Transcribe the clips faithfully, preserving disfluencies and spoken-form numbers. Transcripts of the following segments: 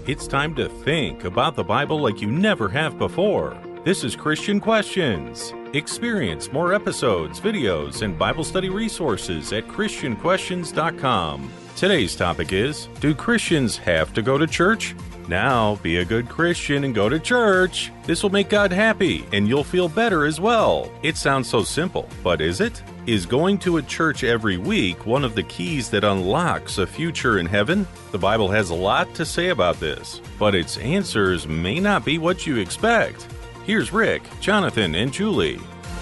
It's time to think about the Bible like you never have before. This is Christian Questions. Experience more episodes, videos, and Bible study resources at Christian Questions dot com. Today's topic is, do Christians have to go to church? Now, be a good Christian and go to church. This will make God happy, and you'll feel better as well. It sounds so simple, but is it? Is going to a church every week one of the keys that unlocks a future in heaven? The Bible has a lot to say about this, but its answers may not be what you expect. Here's Rick, Jonathan, and Julie.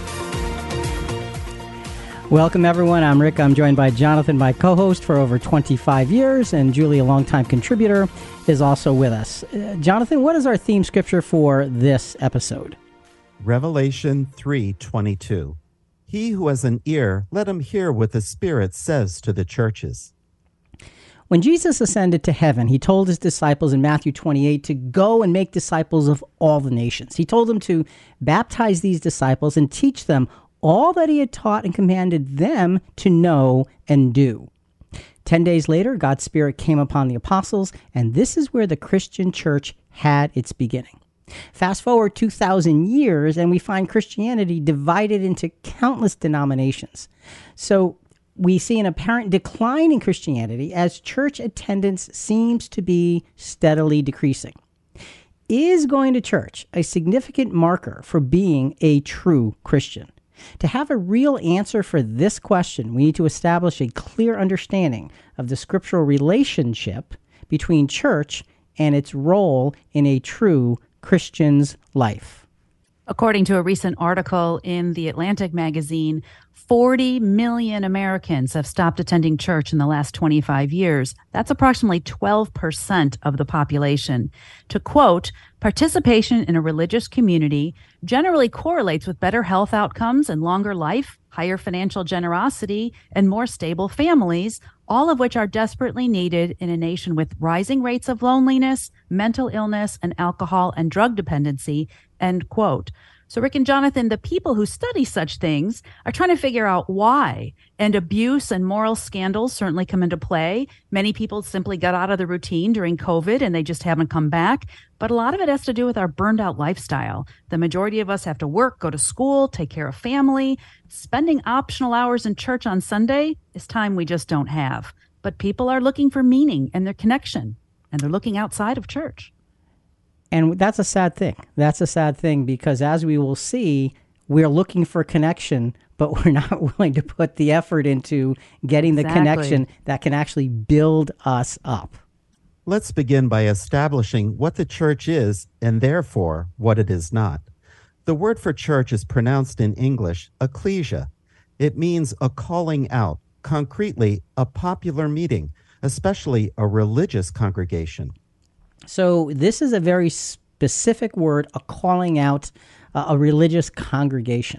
Welcome, everyone. I'm Rick. I'm joined by Jonathan, my co-host for over twenty-five years, and Julie, a longtime contributor, is also with us. Uh, Jonathan, what is our theme scripture for this episode? Revelation three twenty-two. He who has an ear, let him hear what the Spirit says to the churches. When Jesus ascended to heaven, he told his disciples in Matthew twenty-eight to go and make disciples of all the nations. He told them to baptize these disciples and teach them all that he had taught and commanded them to know and do. Ten days later, God's Spirit came upon the apostles, and this is where the Christian church had its beginning. Fast forward two thousand years, and we find Christianity divided into countless denominations. So we see an apparent decline in Christianity as church attendance seems to be steadily decreasing. Is going to church a significant marker for being a true Christian? To have a real answer for this question, we need to establish a clear understanding of the scriptural relationship between church and its role in a true Christian's life. According to a recent article in The Atlantic magazine, forty million Americans have stopped attending church in the last twenty-five years. That's approximately twelve percent of the population. To quote, participation in a religious community generally correlates with better health outcomes and longer life, higher financial generosity, and more stable families, all of which are desperately needed in a nation with rising rates of loneliness, mental illness, and alcohol and drug dependency, end quote. So Rick and Jonathan, the people who study such things are trying to figure out why. And abuse and moral scandals certainly come into play. Many people simply got out of the routine during COVID and they just haven't come back. But a lot of it has to do with our burned out lifestyle. The majority of us have to work, go to school, take care of family. Spending optional hours in church on Sunday is time we just don't have. But people are looking for meaning and their connection, and they're looking outside of church. And that's a sad thing. That's a sad thing because as we will see, we're looking for connection, but we're not willing to put the effort into getting Exactly. the connection that can actually build us up. Let's begin by establishing what the church is and therefore what it is not. The word for church is pronounced in English, ecclesia. It means a calling out, concretely a popular meeting, especially a religious congregation. So this is a very specific word, a calling out uh, a religious congregation.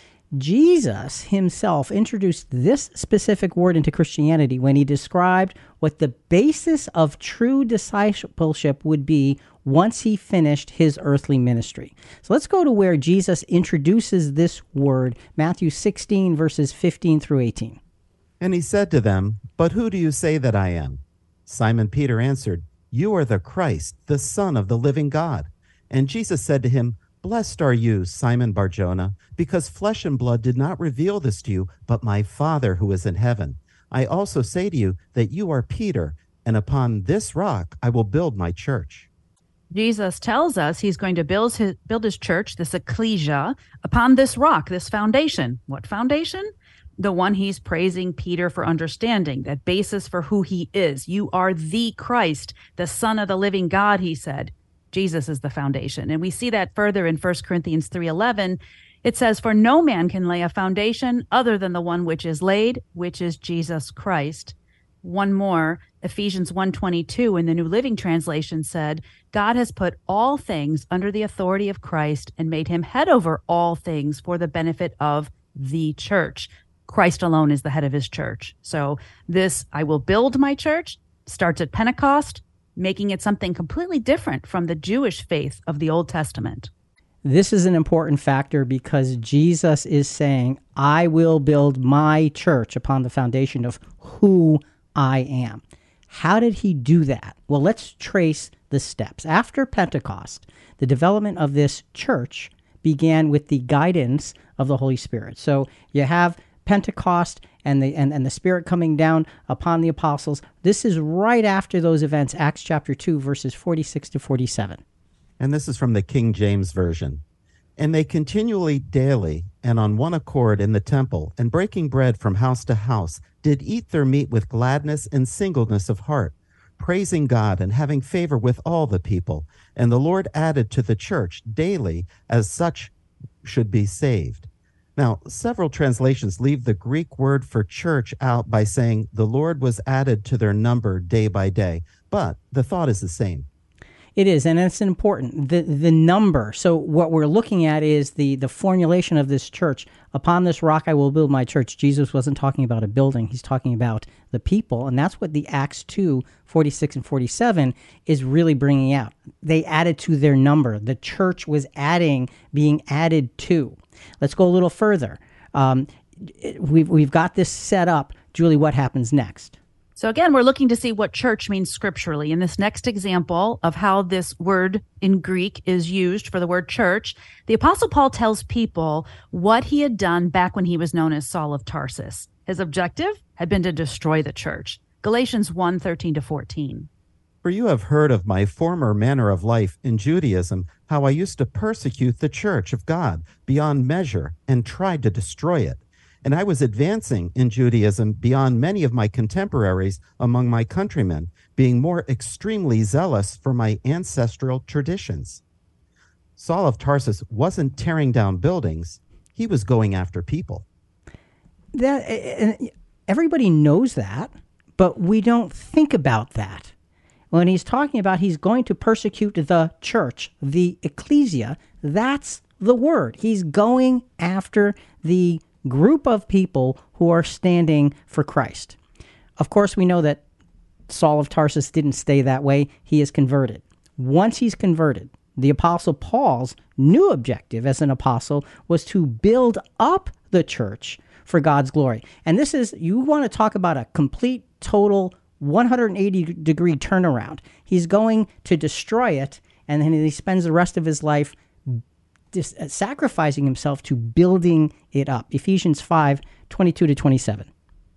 Jesus himself introduced this specific word into Christianity when he described what the basis of true discipleship would be once he finished his earthly ministry. So let's go to where Jesus introduces this word, Matthew sixteen, verses fifteen through eighteen. And he said to them, "But who do you say that I am?" Simon Peter answered, "You are the Christ, the Son of the living God." And Jesus said to him, "Blessed are you, Simon Bar-Jonah, because flesh and blood did not reveal this to you, but my Father who is in heaven. I also say to you that you are Peter, and upon this rock I will build my church." Jesus tells us he's going to build his, build his church, this ecclesia, upon this rock, this foundation. What foundation? The one he's praising Peter for understanding, that basis for who he is. You are the Christ, the Son of the living God, he said. Jesus is the foundation. And we see that further in First Corinthians three eleven. It says, "For no man can lay a foundation other than the one which is laid, which is Jesus Christ." One more, Ephesians one twenty-two in the New Living Translation said, "God has put all things under the authority of Christ and made him head over all things for the benefit of the church." Christ alone is the head of his church. So this, "I will build my church," starts at Pentecost, making it something completely different from the Jewish faith of the Old Testament. This is an important factor because Jesus is saying, I will build my church upon the foundation of who I am. How did he do that? Well, let's trace the steps. After Pentecost, the development of this church began with the guidance of the Holy Spirit. So you have Pentecost and the and, and the Spirit coming down upon the apostles. This is right after those events, Acts chapter two, verses forty-six to forty-seven. And this is from the King James Version. And they continually daily and on one accord in the temple, and breaking bread from house to house, did eat their meat with gladness and singleness of heart, praising God and having favor with all the people. And the Lord added to the church daily as such should be saved. Now, several translations leave the Greek word for church out by saying the Lord was added to their number day by day, but the thought is the same. It is, and it's important. The the number. So what we're looking at is the, the formulation of this church. Upon this rock I will build my church. Jesus wasn't talking about a building. He's talking about the people, and that's what the Acts two, forty-six and forty-seven is really bringing out. They added to their number. The church was adding, being added to. Let's go a little further. Um, we've, we've got this set up. Julie, what happens next? So again, we're looking to see what church means scripturally. In this next example of how this word in Greek is used for the word church, the Apostle Paul tells people what he had done back when he was known as Saul of Tarsus. His objective had been to destroy the church. Galatians one, thirteen to fourteen. For you have heard of my former manner of life in Judaism, how I used to persecute the church of God beyond measure and tried to destroy it. And I was advancing in Judaism beyond many of my contemporaries among my countrymen, being more extremely zealous for my ancestral traditions. Saul of Tarsus wasn't tearing down buildings. He was going after people. That and everybody knows that, but we don't think about that. When he's talking about he's going to persecute the church, the ecclesia, that's the word. He's going after the group of people who are standing for Christ. Of course, we know that Saul of Tarsus didn't stay that way. He is converted. Once he's converted, the Apostle Paul's new objective as an apostle was to build up the church for God's glory. And this is, you want to talk about a complete, total, one hundred eighty degree turnaround. He's going to destroy it, and then he spends the rest of his life Dis, uh, sacrificing himself to building it up. Ephesians five, twenty-two to twenty-seven.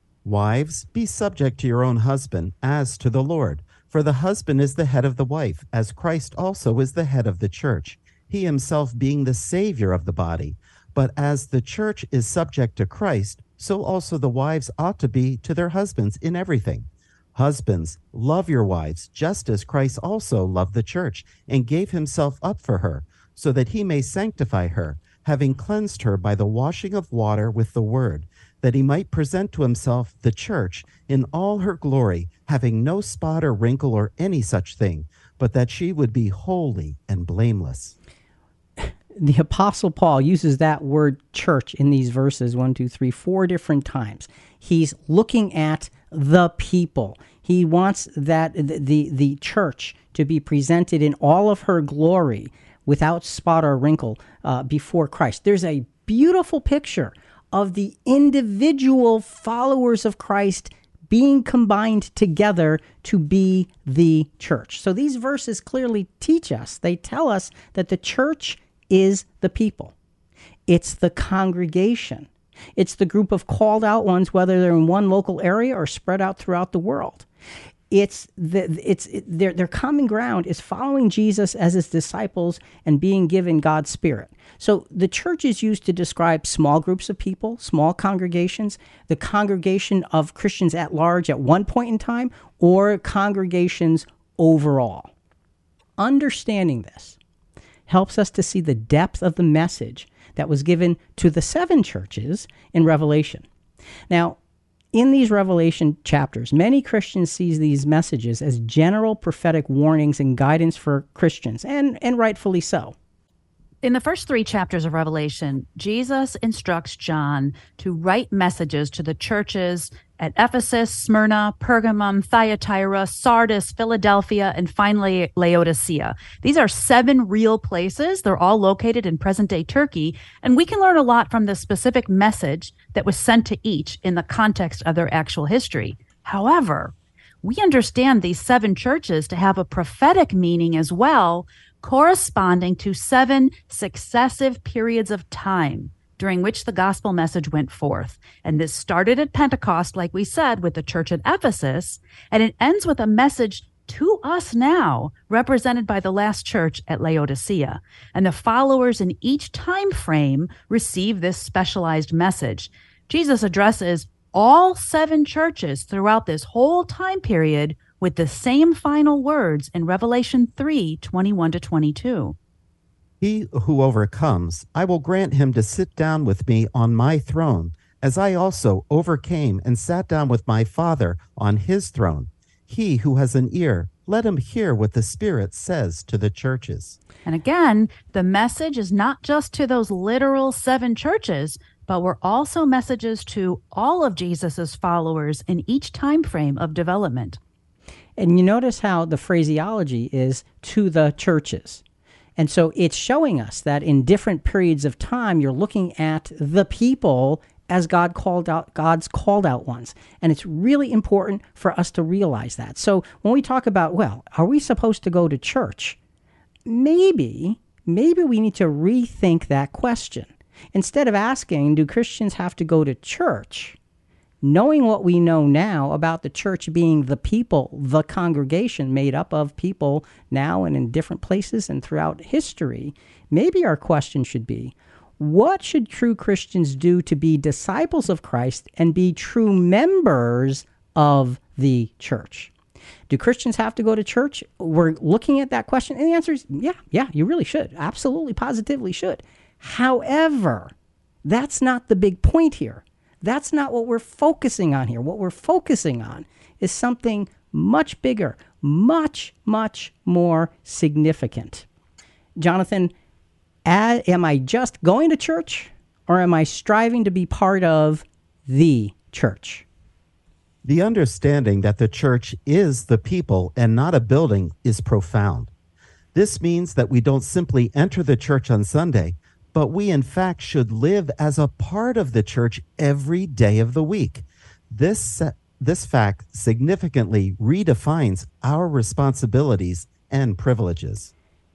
Wives, be subject to your own husband as to the Lord. For the husband is the head of the wife, as Christ also is the head of the church, he himself being the Savior of the body. But as the church is subject to Christ, so also the wives ought to be to their husbands in everything. Husbands, love your wives, just as Christ also loved the church, and gave himself up for her, so that he may sanctify her, having cleansed her by the washing of water with the word, that he might present to himself the church in all her glory, having no spot or wrinkle or any such thing, but that she would be holy and blameless. The Apostle Paul uses that word church in these verses, one, two, three, four different times. He's looking at the people. He wants that the, the, the church to be presented in all of her glory, without spot or wrinkle, uh, before Christ. There's a beautiful picture of the individual followers of Christ being combined together to be the church. So these verses clearly teach us, they tell us that the church is the people. It's the congregation. It's the group of called out ones, whether they're in one local area or spread out throughout the world. It's the, it's it, their their common ground is following Jesus as his disciples and being given God's Spirit. So the church is used to describe small groups of people, small congregations, the congregation of Christians at large at one point in time, or congregations overall. Understanding this helps us to see the depth of the message that was given to the seven churches in Revelation. Now, in these Revelation chapters, many Christians see these messages as general prophetic warnings and guidance for Christians, and, and rightfully so. In the first three chapters of Revelation, Jesus instructs John to write messages to the churches at Ephesus, Smyrna, Pergamum, Thyatira, Sardis, Philadelphia, and finally Laodicea. These are seven real places. They're all located in present-day Turkey, and we can learn a lot from the specific message that was sent to each in the context of their actual history. However, we understand these seven churches to have a prophetic meaning as well, corresponding to seven successive periods of time during which the gospel message went forth. And this started at Pentecost, like we said, with the church at Ephesus, and it ends with a message to us now, represented by the last church at Laodicea. And the followers in each time frame receive this specialized message. Jesus addresses all seven churches throughout this whole time period with the same final words in Revelation three, twenty-one to twenty-two. He who overcomes, I will grant him to sit down with me on my throne, as I also overcame and sat down with my Father on his throne. He who has an ear, let him hear what the Spirit says to the churches. And again, the message is not just to those literal seven churches, but were also messages to all of Jesus's followers in each time frame of development. And you notice how the phraseology is to the churches. And so it's showing us that in different periods of time, you're looking at the people as God called out, God's called out ones. And it's really important for us to realize that. So when we talk about, well, are we supposed to go to church? Maybe, maybe we need to rethink that question. Instead of asking, do Christians have to go to church? Knowing what we know now about the church being the people, the congregation made up of people now and in different places and throughout history, maybe our question should be, what should true Christians do to be disciples of Christ and be true members of the church? Do Christians have to go to church? We're looking at that question, and the answer is yeah, yeah, you really should. Absolutely, positively should. However, that's not the big point here. That's not what we're focusing on here. What we're focusing on is something much bigger, much, much more significant. Jonathan, am I just going to church, or am I striving to be part of the church? The understanding that the church is the people and not a building is profound. This means that we don't simply enter the church on Sunday, but we in fact should live as a part of the church every day of the week. This, this fact significantly redefines our responsibilities and privileges.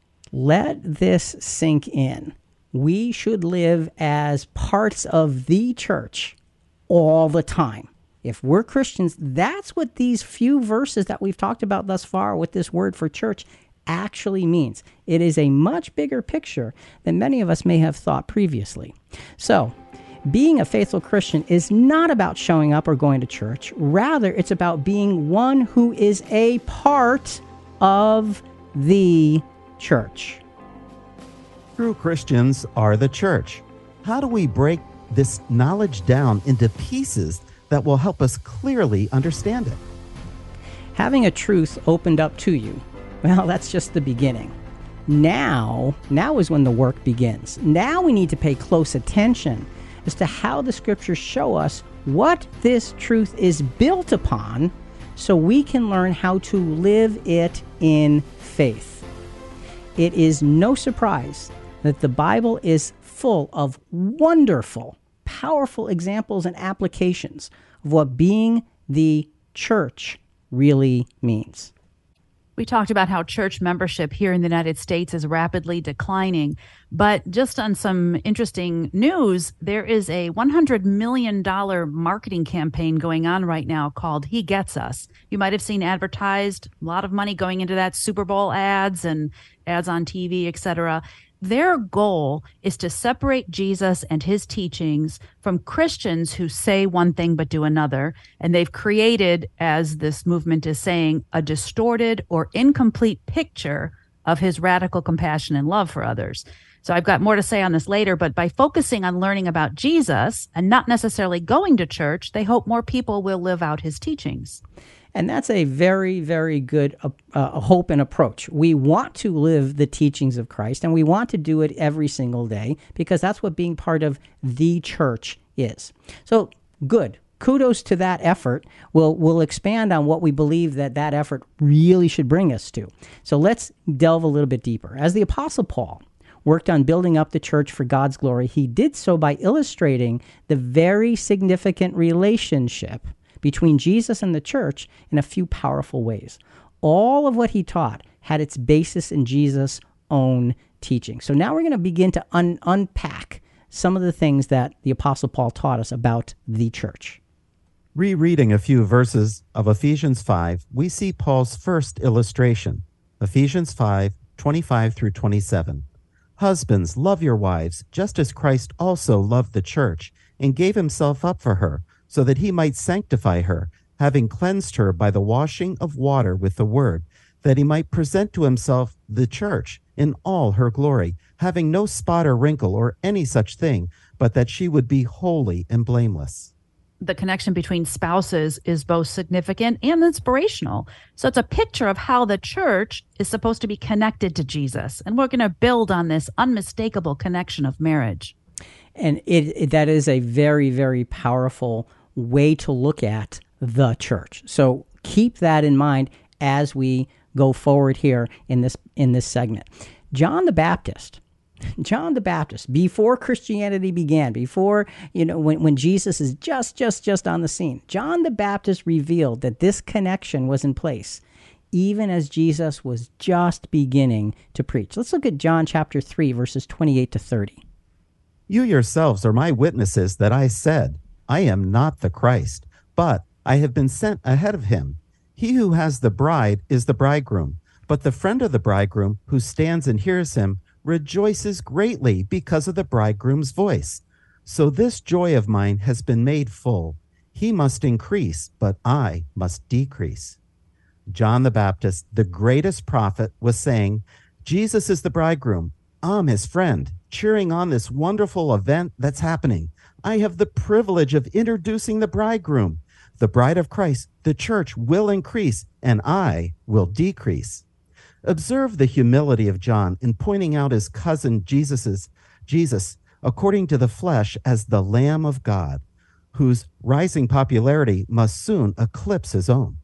Let this sink in. We should live as parts of the church all the time. If we're Christians, that's what these few verses that we've talked about thus far with this word for church actually means. It is a much bigger picture than many of us may have thought previously. So, being a faithful Christian is not about showing up or going to church. Rather, it's about being one who is a part of the church. True Christians are the church. How do we break this knowledge down into pieces that will help us clearly understand it? Having a truth opened up to you, well, that's just the beginning. Now, now is when the work begins. Now we need to pay close attention as to how the scriptures show us what this truth is built upon so we can learn how to live it in faith. It is no surprise that the Bible is full of wonderful, powerful examples and applications of what being the church really means. We talked about how church membership here in the United States is rapidly declining, but just on some interesting news, there is a one hundred million dollars marketing campaign going on right now called He Gets Us. You might have seen advertised, a lot of money going into that, Super Bowl ads and ads on T V, et cetera. Their goal is to separate Jesus and his teachings from Christians who say one thing but do another. And they've created, as this movement is saying, a distorted or incomplete picture of his radical compassion and love for others. So I've got more to say on this later, but by focusing on learning about Jesus and not necessarily going to church, they hope more people will live out his teachings. And that's a very, very good uh, uh, hope and approach. We want to live the teachings of Christ, and we want to do it every single day because that's what being part of the church is. So, good. Kudos to that effort. We'll, we'll expand on what we believe that that effort really should bring us to. So let's delve a little bit deeper. As the Apostle Paul worked on building up the church for God's glory, he did so by illustrating the very significant relationship between Jesus and the church in a few powerful ways. All of what he taught had its basis in Jesus' own teaching. So now we're going to begin to un- unpack some of the things that the Apostle Paul taught us about the church. Rereading a few verses of Ephesians five, we see Paul's first illustration. Ephesians five, twenty-five through twenty-seven. Husbands, love your wives, just as Christ also loved the church and gave himself up for her, so that he might sanctify her, having cleansed her by the washing of water with the word, that he might present to himself the church in all her glory, having no spot or wrinkle or any such thing, but that she would be holy and blameless. The connection between spouses is both significant and inspirational. So it's a picture of how the church is supposed to be connected to Jesus. And we're going to build on this unmistakable connection of marriage. And it, it that is a very, very powerful way to look at the church. So keep that in mind as we go forward here in this in this segment. John the Baptist, John the Baptist, before Christianity began, before, you know, when, when Jesus is just, just, just on the scene, John the Baptist revealed that this connection was in place, even as Jesus was just beginning to preach. Let's look at John chapter three, verses twenty-eight to thirty. You yourselves are my witnesses that I said, I am not the Christ, but I have been sent ahead of him. He who has the bride is the bridegroom, but the friend of the bridegroom who stands and hears him rejoices greatly because of the bridegroom's voice. So this joy of mine has been made full. He must increase, but I must decrease. John the Baptist, the greatest prophet, was saying, Jesus is the bridegroom. I'm his friend, cheering on this wonderful event that's happening. I have the privilege of introducing the bridegroom. The bride of Christ, the church, will increase, and I will decrease. Observe the humility of John in pointing out his cousin Jesus's, Jesus, according to the flesh, as the Lamb of God, whose rising popularity must soon eclipse his own.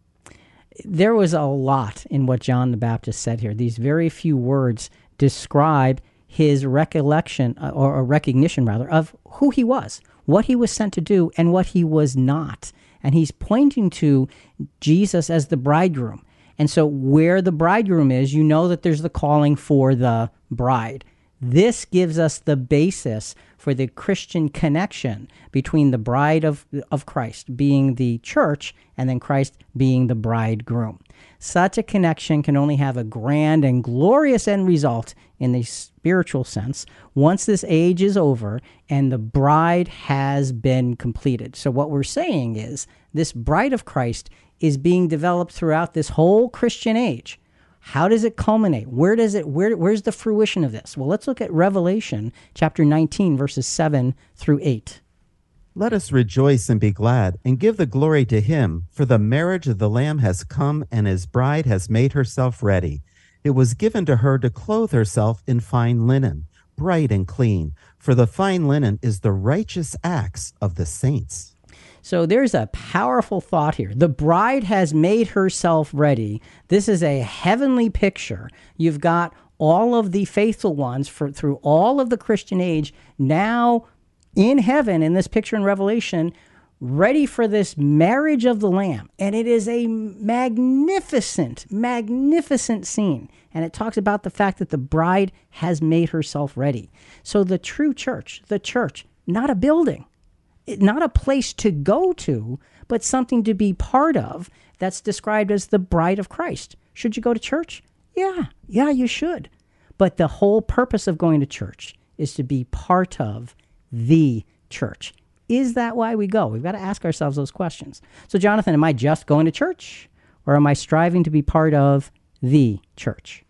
There was a lot in what John the Baptist said here. These very few words describe his recollection, or, or recognition rather, of who he was, what he was sent to do, and what he was not. And he's pointing to Jesus as the bridegroom. And so where the bridegroom is, you know that there's the calling for the bride. This gives us the basis for the Christian connection between the bride of, of Christ being the church and then Christ being the bridegroom. Such a connection can only have a grand and glorious end result in the spiritual sense once this age is over and the bride has been completed. So what we're saying is this bride of Christ is being developed throughout this whole Christian age. How does it culminate? Where does it, where, where's the fruition of this? Well, let's look at Revelation chapter nineteen, verses seven through eight. Let us rejoice and be glad and give the glory to him, for the marriage of the Lamb has come and his bride has made herself ready. It was given to her to clothe herself in fine linen, bright and clean, for the fine linen is the righteous acts of the saints. So there's a powerful thought here. The bride has made herself ready. This is a heavenly picture. You've got all of the faithful ones for, through all of the Christian age now in heaven, in this picture in Revelation, ready for this marriage of the Lamb. And it is a magnificent, magnificent scene. And it talks about the fact that the bride has made herself ready. So the true church, the church, not a building, not a place to go to, but something to be part of that's described as the bride of Christ. Should you go to church? Yeah, yeah, you should. But the whole purpose of going to church is to be part of the church. Is that why we go? We've got to ask ourselves those questions. So, Jonathan, am I just going to church, or am I striving to be part of the church?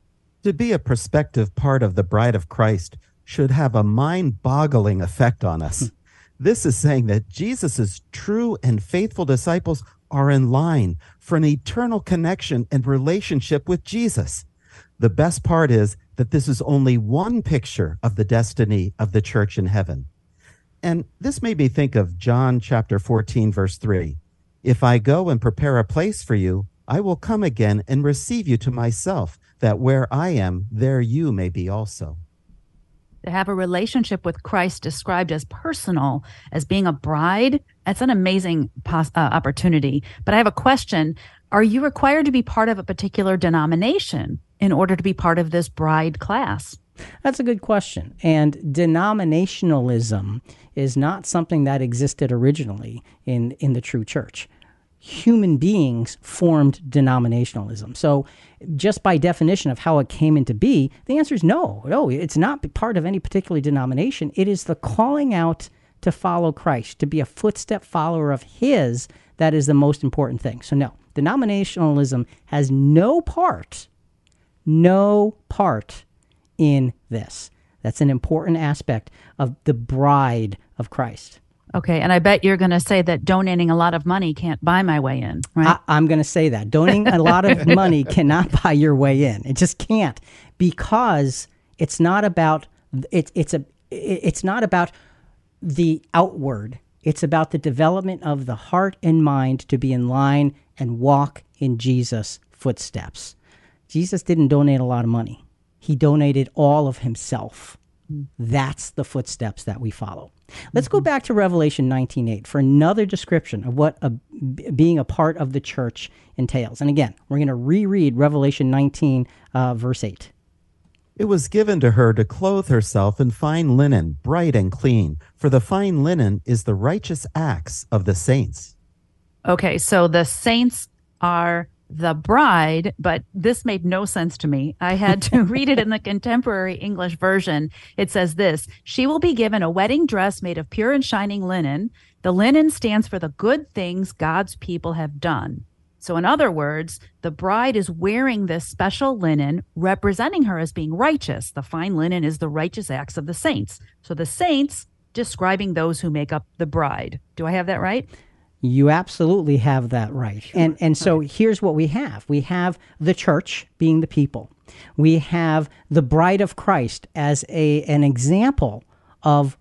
To be a prospective part of the bride of Christ should have a mind-boggling effect on us. This is saying that Jesus' true and faithful disciples are in line for an eternal connection and relationship with Jesus. The best part is that this is only one picture of the destiny of the church in heaven. And this made me think of John chapter fourteen, verse three. If I go and prepare a place for you, I will come again and receive you to myself, that where I am, there you may be also. to have a relationship with Christ described as personal, as being a bride. That's an amazing pos- uh, opportunity. But I have a question. Are you required to be part of a particular denomination in order to be part of this bride class? That's a good question. And denominationalism is not something that existed originally in, in the true church. Human beings formed denominationalism. So just by definition of how it came into be, the answer is no. No, it's not part of any particular denomination. It is the calling out to follow Christ, to be a footstep follower of his, that is the most important thing. So no, denominationalism has no part, no part in this. That's an important aspect of the bride of Christ. Okay, and I bet you're going to say that donating a lot of money can't buy my way in, right? I, I'm going to say that. Donating a lot of money cannot buy your way in. It just can't, because it's not about it's it's a it's not about the outward. It's about the development of the heart and mind to be in line and walk in Jesus' footsteps. Jesus didn't donate a lot of money. He donated all of himself. That's the footsteps that we follow. Let's go back to Revelation nineteen eight for another description of what a, b- being a part of the church entails. And again, we're going to reread Revelation nineteen, uh, verse eight. It was given to her to clothe herself in fine linen, bright and clean, for the fine linen is the righteous acts of the saints. Okay, so the saints are the bride, but this made no sense to me. I had to read it in the contemporary English version. It says this: she will be given a wedding dress made of pure and shining linen. The linen stands for the good things God's people have done. So in other words, the bride is wearing this special linen, representing her as being righteous. The fine linen is the righteous acts of the saints. So the saints describing those who make up the bride. Do I have that right? You absolutely have that right. Sure. And and so right. Here's what we have. We have the church being the people. We have the bride of Christ as a an example of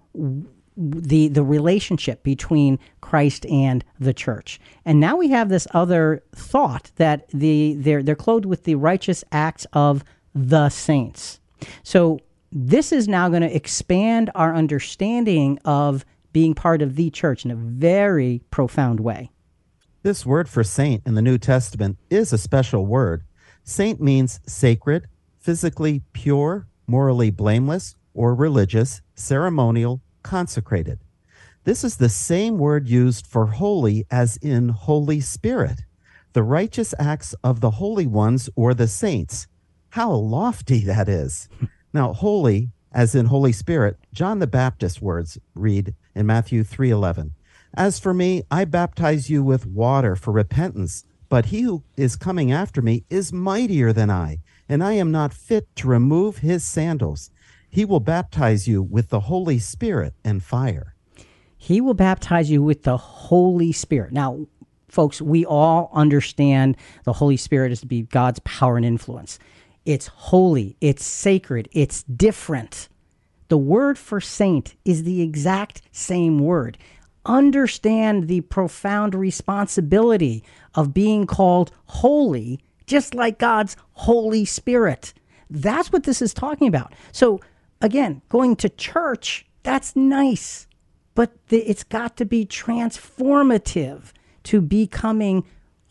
the the relationship between Christ and the church. And now we have this other thought that the they're they're clothed with the righteous acts of the saints. So this is now going to expand our understanding of being part of the church in a very profound way. This word for saint in the New Testament is a special word. Saint means sacred, physically pure, morally blameless, or religious, ceremonial, consecrated. This is the same word used for holy as in Holy Spirit, the righteous acts of the holy ones or the saints. How lofty that is. Now, holy, as in Holy Spirit, John the Baptist's words read in Matthew three eleven, "As for me, I baptize you with water for repentance, but he who is coming after me is mightier than I, and I am not fit to remove his sandals. He will baptize you with the Holy Spirit and fire." He will baptize you with the Holy Spirit. Now, folks, we all understand the Holy Spirit is to be God's power and influence. It's holy, it's sacred, it's different. The word for saint is the exact same word. Understand the profound responsibility of being called holy, just like God's Holy Spirit. That's what this is talking about. So again, going to church, that's nice, but the, it's got to be transformative to becoming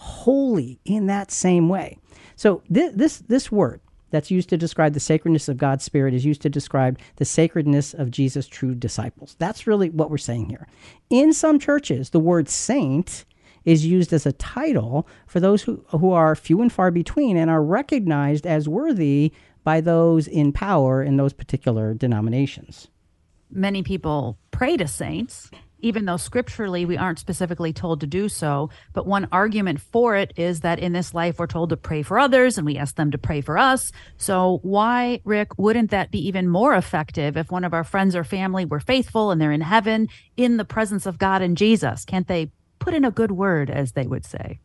holy in that same way. So th- this this word that's used to describe the sacredness of God's Spirit is used to describe the sacredness of Jesus' true disciples. That's really what we're saying here. In some churches, the word saint is used as a title for those who, who are few and far between and are recognized as worthy by those in power in those particular denominations. Many people pray to saints, even though scripturally we aren't specifically told to do so. But one argument for it is that in this life we're told to pray for others and we ask them to pray for us. So why, Rick, wouldn't that be even more effective if one of our friends or family were faithful and they're in heaven in the presence of God and Jesus? Can't they put in a good word, as they would say?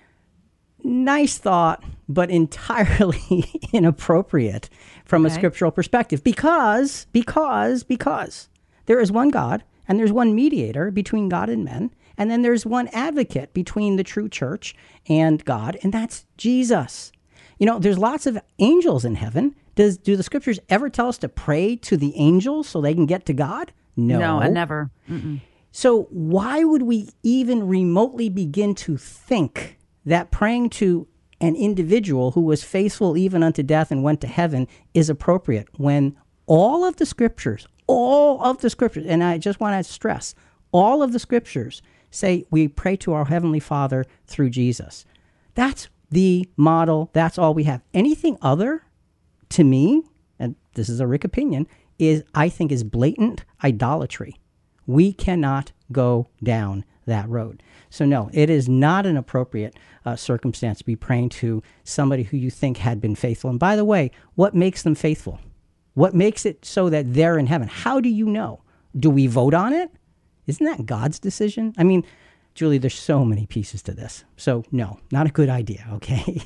Nice thought, but entirely inappropriate from okay. a scriptural perspective because, because, because there is one God, and there's one mediator between God and men, and then there's one advocate between the true church and God, and that's Jesus. You know, there's lots of angels in heaven. Does do the scriptures ever tell us to pray to the angels so they can get to God? No. No, I never. Mm-mm. So why would we even remotely begin to think that praying to an individual who was faithful even unto death and went to heaven is appropriate when all of the scriptures, all of the scriptures, and I just want to stress, all of the scriptures say we pray to our Heavenly Father through Jesus. That's the model. That's all we have. Anything other, to me, and this is a Rick opinion, is I think is blatant idolatry. We cannot go down that road. So no, it is not an appropriate uh, circumstance to be praying to somebody who you think had been faithful. And by the way, what makes them faithful? What makes it so that they're in heaven? How do you know? Do we vote on it? Isn't that God's decision? I mean, Julie, there's so many pieces to this. So no, not a good idea, okay?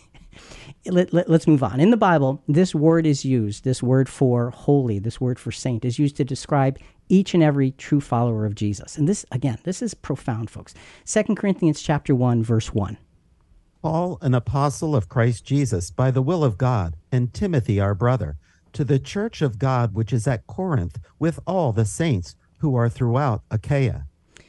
Let, let, let's move on. In the Bible, this word is used, this word for holy, this word for saint, is used to describe each and every true follower of Jesus. And this, again, this is profound, folks. Second Corinthians chapter one, verse one. Paul, an apostle of Christ Jesus, by the will of God, and Timothy, our brother, to the church of God which is at Corinth, with all the saints who are throughout Achaia.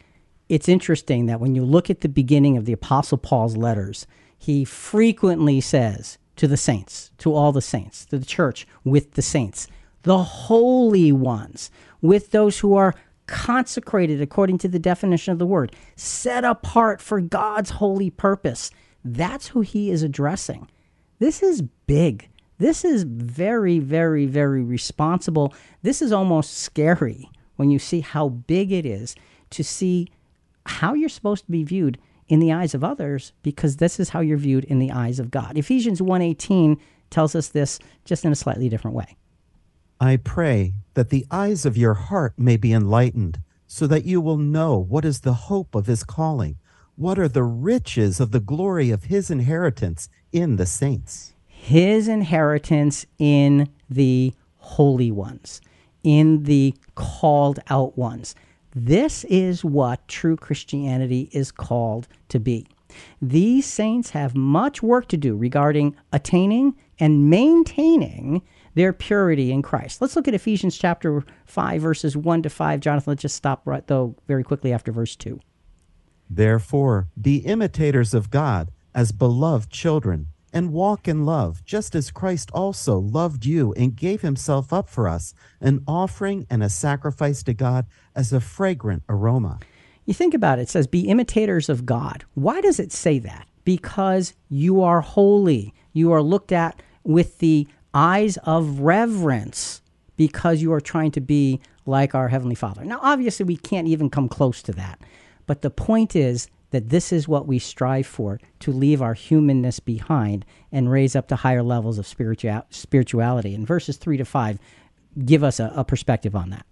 It's interesting that when you look at the beginning of the Apostle Paul's letters, he frequently says to the saints, to all the saints, to the church with the saints, the holy ones, with those who are consecrated according to the definition of the word, set apart for God's holy purpose. That's who he is addressing. This is big. This is very, very, very responsible. This is almost scary when you see how big it is to see how you're supposed to be viewed in the eyes of others, because this is how you're viewed in the eyes of God. Ephesians one eighteen tells us this just in a slightly different way. I pray that the eyes of your heart may be enlightened, so that you will know what is the hope of his calling, what are the riches of the glory of his inheritance in the saints. His inheritance in the holy ones, in the called out ones. This is what true Christianity is called to be. These saints have much work to do regarding attaining and maintaining their purity in Christ. Let's look at Ephesians chapter five, verses one to five. Jonathan, let's just stop right though very quickly after verse two. Therefore, be imitators of God as beloved children, and walk in love, just as Christ also loved you and gave himself up for us, an offering and a sacrifice to God as a fragrant aroma. You think about it, it says, be imitators of God. Why does it say that? Because you are holy. You are looked at with the eyes of reverence because you are trying to be like our Heavenly Father. Now, obviously, we can't even come close to that. But the point is that this is what we strive for, to leave our humanness behind and raise up to higher levels of spiritua- spirituality. And verses three to five give us a, a perspective on that.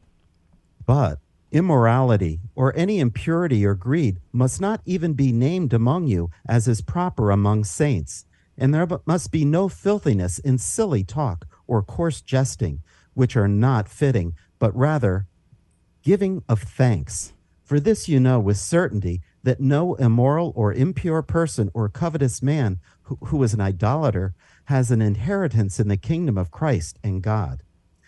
But immorality or any impurity or greed must not even be named among you, as is proper among saints. And there must be no filthiness in silly talk or coarse jesting, which are not fitting, but rather giving of thanks. For this you know with certainty, that no immoral or impure person or covetous man who, who is an idolater has an inheritance in the kingdom of Christ and God.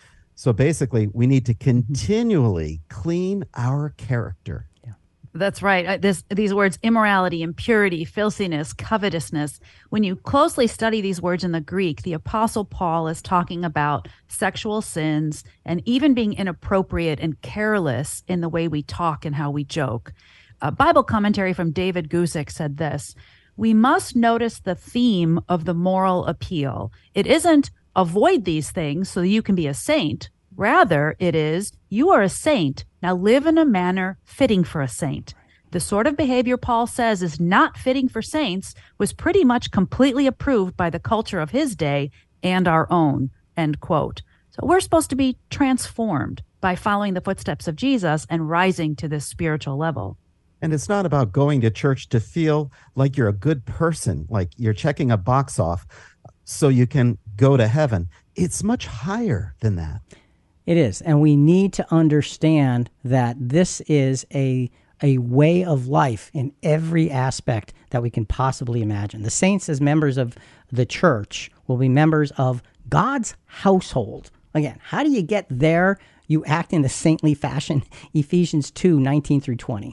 So basically, we need to continually clean our character. Yeah. That's right. Uh, This, these words, immorality, impurity, filthiness, covetousness, when you closely study these words in the Greek, the Apostle Paul is talking about sexual sins and even being inappropriate and careless in the way we talk and how we joke. A Bible commentary from David Guzik said this: we must notice the theme of the moral appeal. It isn't avoid these things so you can be a saint. Rather, it is you are a saint. Now live in a manner fitting for a saint. The sort of behavior Paul says is not fitting for saints was pretty much completely approved by the culture of his day and our own, end quote. So we're supposed to be transformed by following the footsteps of Jesus and rising to this spiritual level. And it's not about going to church to feel like you're a good person, like you're checking a box off so you can go to heaven. It's much higher than that. It is. And we need to understand that this is a a way of life in every aspect that we can possibly imagine. The saints, as members of the church, will be members of God's household. Again, how do you get there? You act in a saintly fashion. Ephesians two, nineteen through twenty.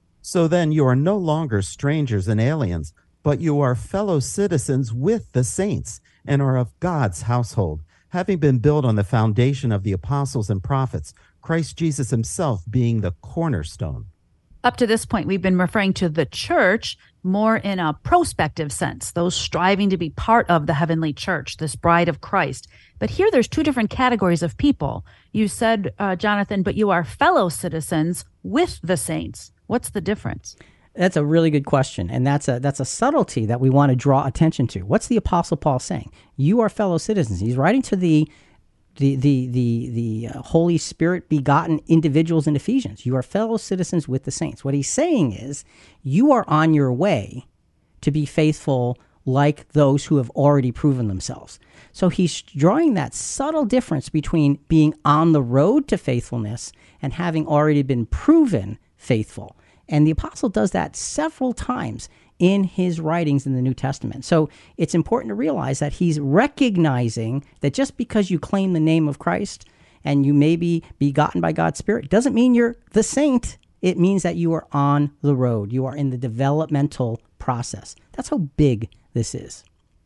So then you are no longer strangers and aliens, but you are fellow citizens with the saints and are of God's household, having been built on the foundation of the apostles and prophets, Christ Jesus himself being the cornerstone. Up to this point, we've been referring to the church more in a prospective sense, those striving to be part of the heavenly church, this bride of Christ. But here there's two different categories of people. You said, uh, Jonathan, but you are fellow citizens with the saints. What's the difference? That's a really good question, and that's a that's a subtlety that we want to draw attention to. What's the Apostle Paul saying? You are fellow citizens. He's writing to the the the the the uh, Holy Spirit begotten individuals in Ephesians. You are fellow citizens with the saints. What he's saying is, you are on your way to be faithful like those who have already proven themselves. So he's drawing that subtle difference between being on the road to faithfulness and having already been proven faithful. And the apostle does that several times in his writings in the New Testament. So it's important to realize that he's recognizing that just because you claim the name of Christ and you may be begotten by God's Spirit doesn't mean you're the saint. It means that you are on the road. You are in the developmental process. That's how big this is.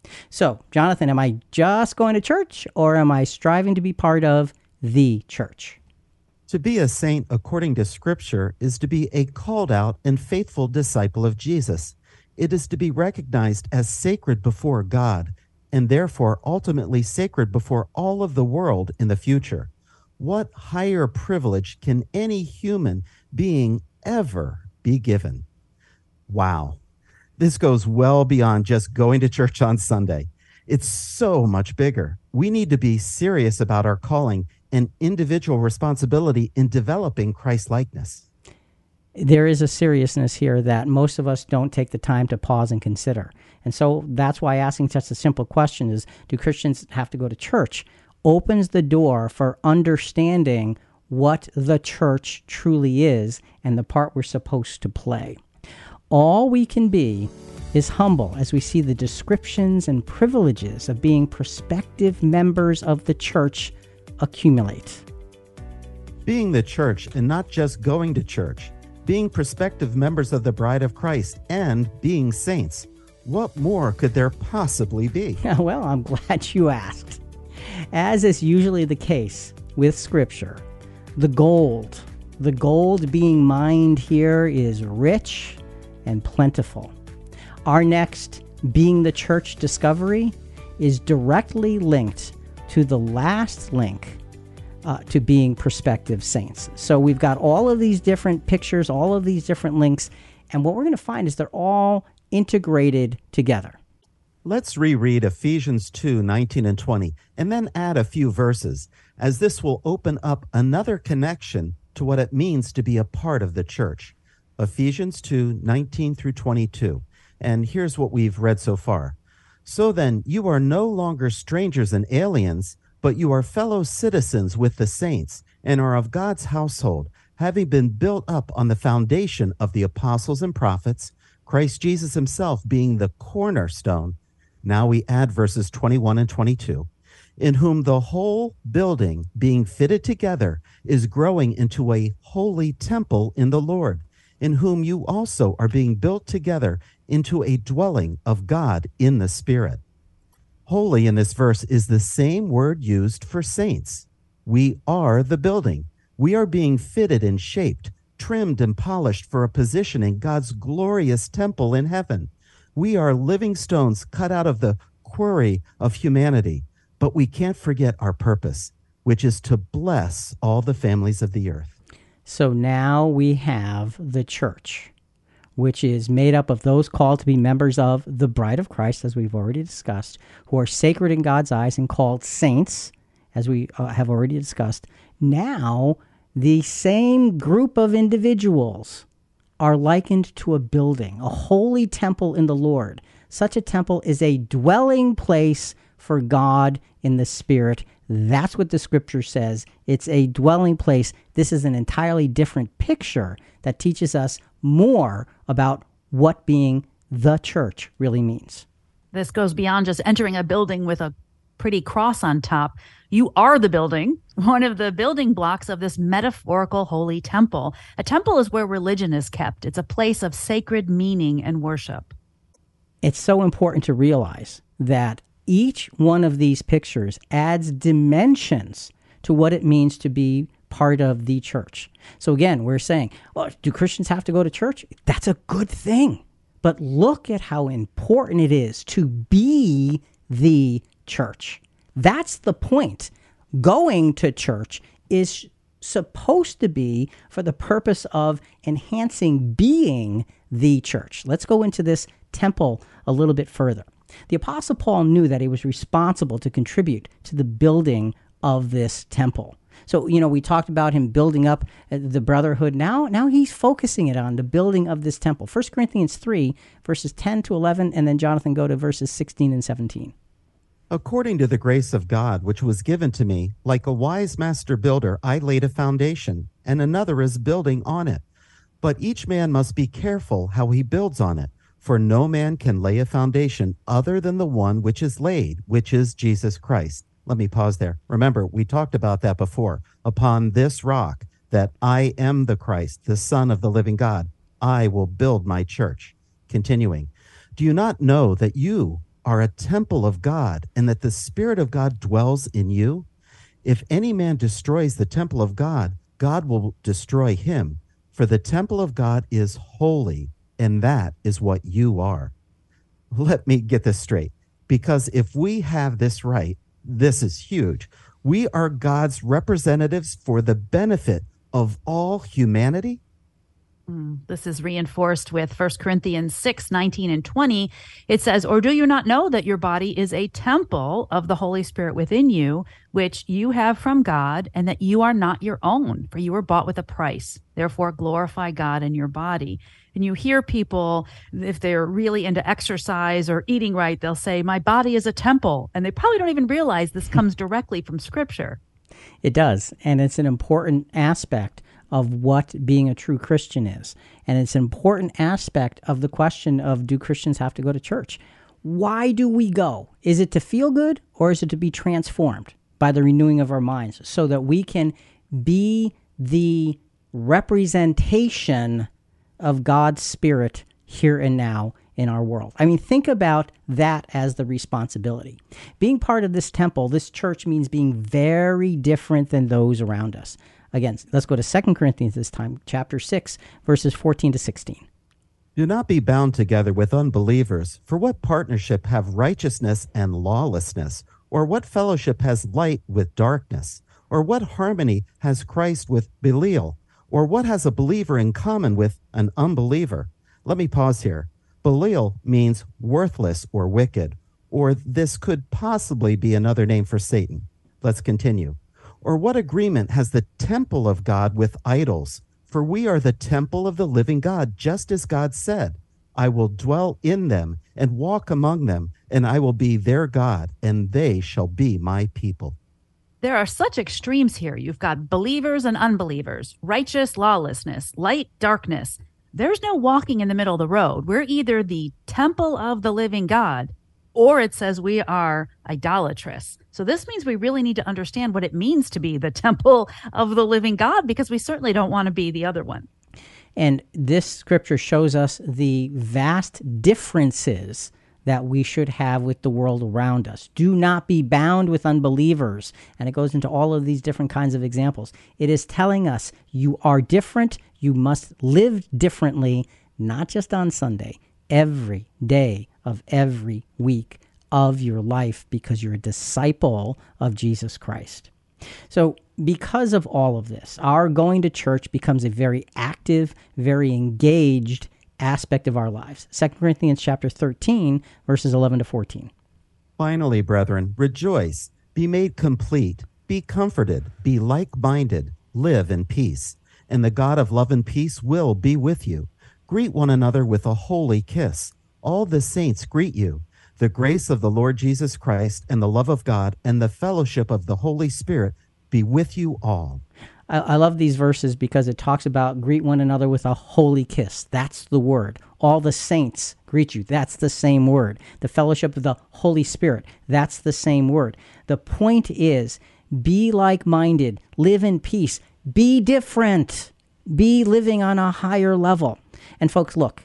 So, Jonathan, am I just going to church, or am I striving to be part of the church? To be a saint, according to Scripture, is to be a called out and faithful disciple of Jesus. It is to be recognized as sacred before God, and therefore ultimately sacred before all of the world in the future. What higher privilege can any human being ever be given? Wow. This goes well beyond just going to church on Sunday. It's so much bigger. We need to be serious about our calling and individual responsibility in developing Christ-likeness. There is a seriousness here that most of us don't take the time to pause and consider. And so that's why asking such a simple question is, do Christians have to go to church? Opens the door for understanding what the church truly is and the part we're supposed to play. All we can be is humble as we see the descriptions and privileges of being prospective members of the church accumulate. Being the church and not just going to church, being prospective members of the bride of Christ, and being saints. What more could there possibly be? Well, I'm glad you asked. As is usually the case with Scripture, the gold, the gold being mined here is rich and plentiful. Our next Being the Church discovery is directly linked to the last link uh, to being prospective saints. So we've got all of these different pictures, all of these different links, and what we're going to find is they're all integrated together. Let's reread Ephesians two, nineteen and twenty, and then add a few verses, as this will open up another connection to what it means to be a part of the church. Ephesians two, nineteen through twenty-two. And here's what we've read so far. So then, you are no longer strangers and aliens, but you are fellow citizens with the saints and are of God's household, having been built up on the foundation of the apostles and prophets, Christ Jesus himself being the cornerstone. Now we add verses twenty-one and twenty-two, in whom the whole building, being fitted together, is growing into a holy temple in the Lord, in whom you also are being built together into a dwelling of God in the Spirit. Holy in this verse is the same word used for saints. We are the building. We are being fitted and shaped, trimmed and polished for a position in God's glorious temple in heaven. We are living stones cut out of the quarry of humanity, but we can't forget our purpose, which is to bless all the families of the earth. So now we have the church, which is made up of those called to be members of the bride of Christ, as we've already discussed, who are sacred in God's eyes and called saints, as we uh, have already discussed. Now, the same group of individuals are likened to a building, a holy temple in the Lord. Such a temple is a dwelling place for God in the Spirit. That's what the scripture says. It's a dwelling place. This is an entirely different picture that teaches us more about what being the church really means. This goes beyond just entering a building with a pretty cross on top. You are the building, one of the building blocks of this metaphorical holy temple. A temple is where religion is kept. It's a place of sacred meaning and worship. It's so important to realize that each one of these pictures adds dimensions to what it means to be part of the church. So again, we're saying, well, do Christians have to go to church? That's a good thing. But look at how important it is to be the church. That's the point. Going to church is supposed to be for the purpose of enhancing being the church. Let's go into this temple a little bit further. The Apostle Paul knew that he was responsible to contribute to the building of this temple. So, you know, we talked about him building up the brotherhood. Now, now he's focusing it on the building of this temple. First Corinthians three, verses ten to eleven, and then Jonathan, go to verses sixteen and seventeen. According to the grace of God, which was given to me, like a wise master builder, I laid a foundation, and another is building on it. But each man must be careful how he builds on it, for no man can lay a foundation other than the one which is laid, which is Jesus Christ. Let me pause there. Remember, we talked about that before. Upon this rock, that I am the Christ, the Son of the living God, I will build my church. Continuing, do you not know that you are a temple of God, and that the Spirit of God dwells in you? If any man destroys the temple of God, God will destroy him, for the temple of God is holy, and that is what you are. Let me get this straight, because if we have this right, this is huge. We are God's representatives for the benefit of all humanity. This is reinforced with First Corinthians six, nineteen and twenty. It says, or do you not know that your body is a temple of the Holy Spirit within you, which you have from God, and that you are not your own, for you were bought with a price. Therefore, glorify God in your body. And you hear people, if they're really into exercise or eating right, they'll say, my body is a temple. And they probably don't even realize this comes directly from Scripture. It does. And it's an important aspect of what being a true Christian is. And it's an important aspect of the question of, do Christians have to go to church? Why do we go? Is it to feel good, or is it to be transformed by the renewing of our minds so that we can be the representation of God's Spirit here and now in our world? I mean, think about that as the responsibility. Being part of this temple, this church, means being very different than those around us. Again, let's go to Second Corinthians this time, chapter six, verses fourteen to sixteen. Do not be bound together with unbelievers, for what partnership have righteousness and lawlessness? Or what fellowship has light with darkness? Or what harmony has Christ with Belial? Or what has a believer in common with an unbeliever? Let me pause here. Belial means worthless or wicked, or this could possibly be another name for Satan. Let's continue. Or what agreement has the temple of God with idols? For we are the temple of the living God, just as God said, I will dwell in them and walk among them, and I will be their God, and they shall be my people. There are such extremes here. You've got believers and unbelievers, righteous, lawlessness, light, darkness. There's no walking in the middle of the road. We're either the temple of the living God, or it says we are idolatrous. So this means we really need to understand what it means to be the temple of the living God, because we certainly don't want to be the other one. And this scripture shows us the vast differences that we should have with the world around us. Do not be bound with unbelievers. And it goes into all of these different kinds of examples. It is telling us you are different. You must live differently, not just on Sunday, every day of every week of your life, because you're a disciple of Jesus Christ. So because of all of this, our going to church becomes a very active, very engaged aspect of our lives. Second Corinthians chapter thirteen, verses eleven to fourteen. Finally, brethren, rejoice, be made complete, be comforted, be like-minded, live in peace, and the God of love and peace will be with you. Greet one another with a holy kiss. All the saints greet you. The grace of the Lord Jesus Christ and the love of God and the fellowship of the Holy Spirit be with you all. I, I love these verses because it talks about greet one another with a holy kiss. That's the word. All the saints greet you. That's the same word. The fellowship of the Holy Spirit. That's the same word. The point is, be like-minded, live in peace, be different, be living on a higher level. And folks, look,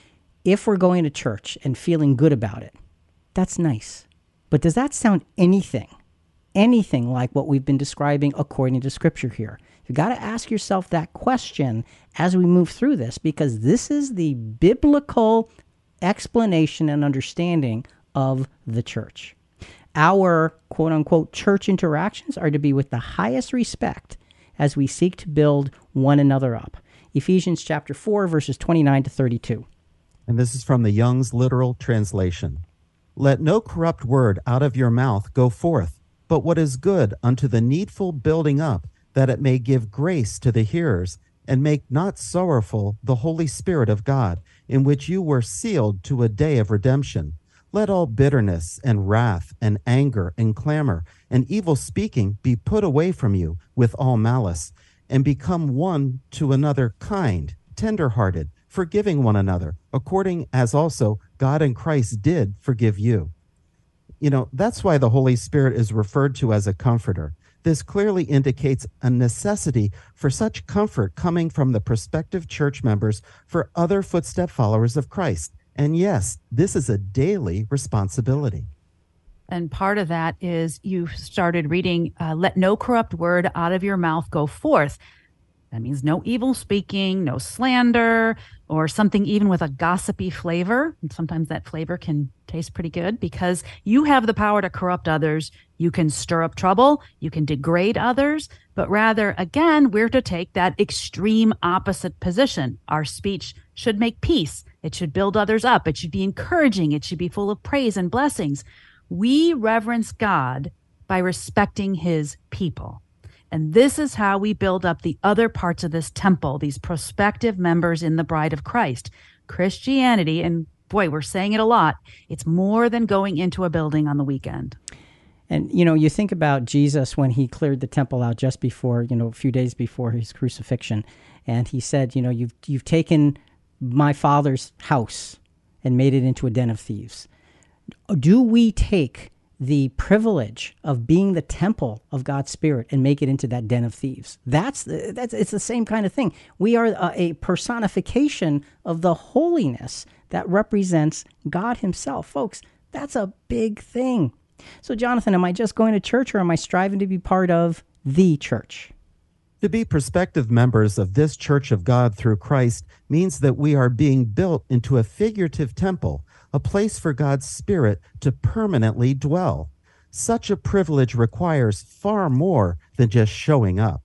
if we're going to church and feeling good about it, that's nice. But does that sound anything, anything like what we've been describing according to Scripture here? You've got to ask yourself that question as we move through this, because this is the biblical explanation and understanding of the church. Our quote-unquote church interactions are to be with the highest respect as we seek to build one another up. Ephesians chapter four, verses twenty-nine to thirty-two. And this is from the Young's literal translation. Let no corrupt word out of your mouth go forth, but what is good unto the needful building up, that it may give grace to the hearers, and make not sorrowful the Holy Spirit of God, in which you were sealed to a day of redemption. Let all bitterness and wrath and anger and clamor and evil speaking be put away from you with all malice, and become one to another kind, tender-hearted, forgiving one another, according as also God in Christ did forgive you. You know, that's why the Holy Spirit is referred to as a comforter. This clearly indicates a necessity for such comfort coming from the prospective church members for other footstep followers of Christ. And yes, this is a daily responsibility. And part of that is you started reading, uh, let no corrupt word out of your mouth go forth. That means no evil speaking, no slander, or something even with a gossipy flavor. And sometimes that flavor can taste pretty good because you have the power to corrupt others. You can stir up trouble. You can degrade others. But rather, again, we're to take that extreme opposite position. Our speech should make peace. It should build others up. It should be encouraging. It should be full of praise and blessings. We reverence God by respecting his people. And this is how we build up the other parts of this temple, these prospective members in the bride of Christ. Christianity, and boy, we're saying it a lot, it's more than going into a building on the weekend. And, you know, you think about Jesus when he cleared the temple out just before, you know, a few days before his crucifixion. And he said, you know, you've you've taken my Father's house and made it into a den of thieves. Do we take the privilege of being the temple of God's Spirit and make it into that den of thieves? That's the, that's it's the same kind of thing. We are a, a personification of the holiness that represents God himself. Folks, that's a big thing. So, Jonathan, am I just going to church or am I striving to be part of the church? To be prospective members of this church of God through Christ means that we are being built into a figurative temple, a place for God's Spirit to permanently dwell. Such a privilege requires far more than just showing up.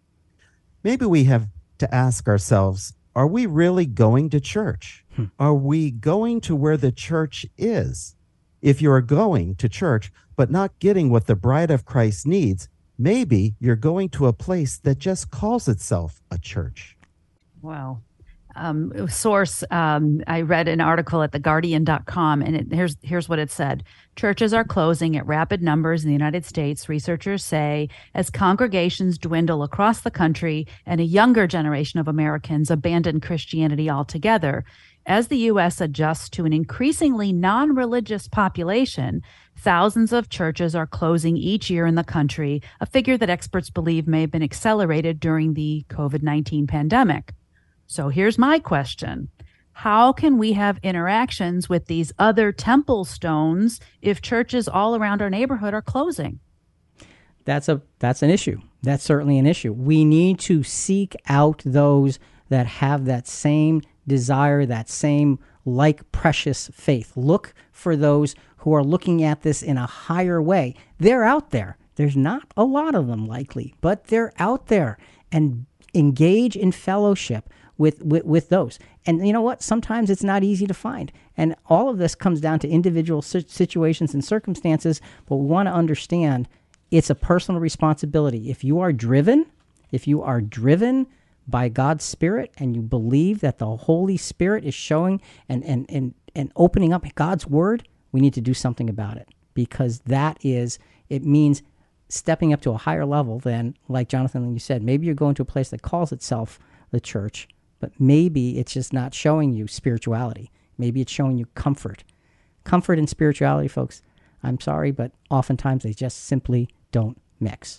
Maybe we have to ask ourselves, are we really going to church? Hmm. Are we going to where the church is? If you're going to church but not getting what the bride of Christ needs, maybe you're going to a place that just calls itself a church. Wow. Um, source, um, I read an article at the guardian dot com, and it, here's here's what it said. Churches are closing at rapid numbers in the United States, researchers say, as congregations dwindle across the country and a younger generation of Americans abandon Christianity altogether. As the U S adjusts to an increasingly non-religious population, thousands of churches are closing each year in the country, a figure that experts believe may have been accelerated during the covid nineteen pandemic. So here's my question. How can we have interactions with these other temple stones if churches all around our neighborhood are closing? That's a that's an issue. That's certainly an issue. We need to seek out those that have that same desire, that same like precious faith. Look for those who are looking at this in a higher way. They're out there. There's not a lot of them likely, but they're out there, and engage in fellowship with, with, with those. And you know what? Sometimes it's not easy to find. And all of this comes down to individual situations and circumstances, but we want to understand it's a personal responsibility. If you are driven, if you are driven by God's Spirit and you believe that the Holy Spirit is showing and, and, and, and opening up God's Word we need to do something about it, because that is, it means stepping up to a higher level than, like Jonathan, you said, maybe you're going to a place that calls itself the church, but maybe it's just not showing you spirituality. Maybe it's showing you comfort. Comfort and spirituality, folks, I'm sorry, but oftentimes they just simply don't mix.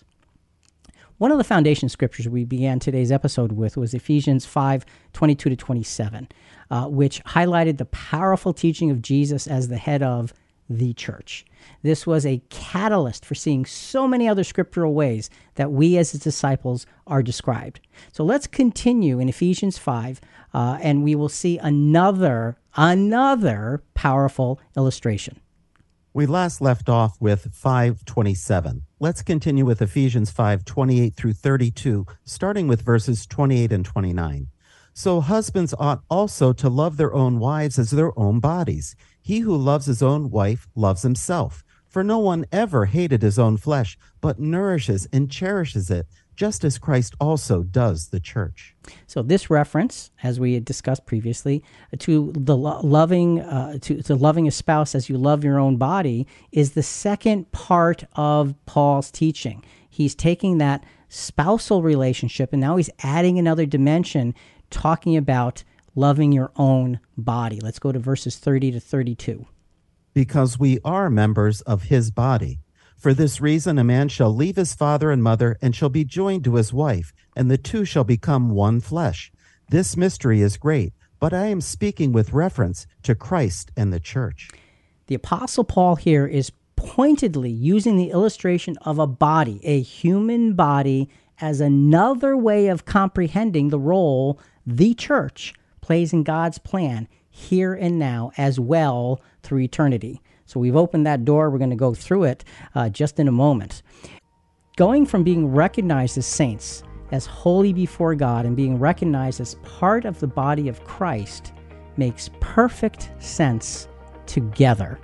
One of the foundation scriptures we began today's episode with was Ephesians five, twenty-two to twenty-seven, uh, which highlighted the powerful teaching of Jesus as the head of the church. This was a catalyst for seeing so many other scriptural ways that we as his disciples are described. So let's continue in Ephesians five, uh, and we will see another, another powerful illustration. We last left off with five twenty-seven. Let's continue with Ephesians five twenty-eight through thirty-two, starting with verses twenty-eight and twenty-nine. So husbands ought also to love their own wives as their own bodies. He who loves his own wife loves himself. For no one ever hated his own flesh, but nourishes and cherishes it, just as Christ also does the church. So this reference, as we had discussed previously, to the lo- loving uh, to, to loving a spouse as you love your own body, is the second part of Paul's teaching. He's taking that spousal relationship and now he's adding another dimension, talking about loving your own body. Let's go to verses thirty to thirty-two. Because we are members of his body. For this reason, a man shall leave his father and mother and shall be joined to his wife, and the two shall become one flesh. This mystery is great, but I am speaking with reference to Christ and the church. The Apostle Paul here is pointedly using the illustration of a body, a human body, as another way of comprehending the role the church plays in God's plan here and now, as well through eternity. So we've opened that door. We're going to go through it uh, just in a moment. Going from being recognized as saints, as holy before God, and being recognized as part of the body of Christ makes perfect sense together.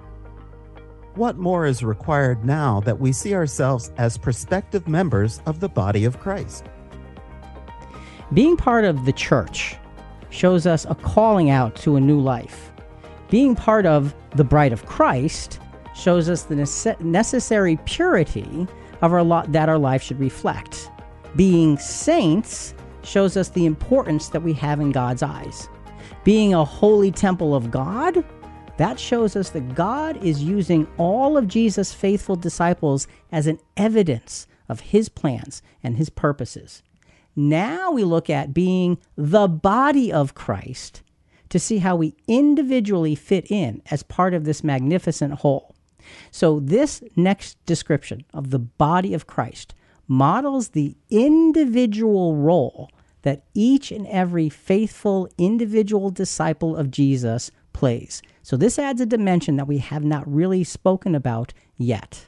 What more is required now that we see ourselves as prospective members of the body of Christ? Being part of the church shows us a calling out to a new life. Being part of the bride of Christ shows us the nece- necessary purity of our lo- that our life should reflect. Being saints shows us the importance that we have in God's eyes. Being a holy temple of God, that shows us that God is using all of Jesus' faithful disciples as an evidence of his plans and his purposes. Now we look at being the body of Christ to see how we individually fit in as part of this magnificent whole. So this next description of the body of Christ models the individual role that each and every faithful individual disciple of Jesus plays. So this adds a dimension that we have not really spoken about yet.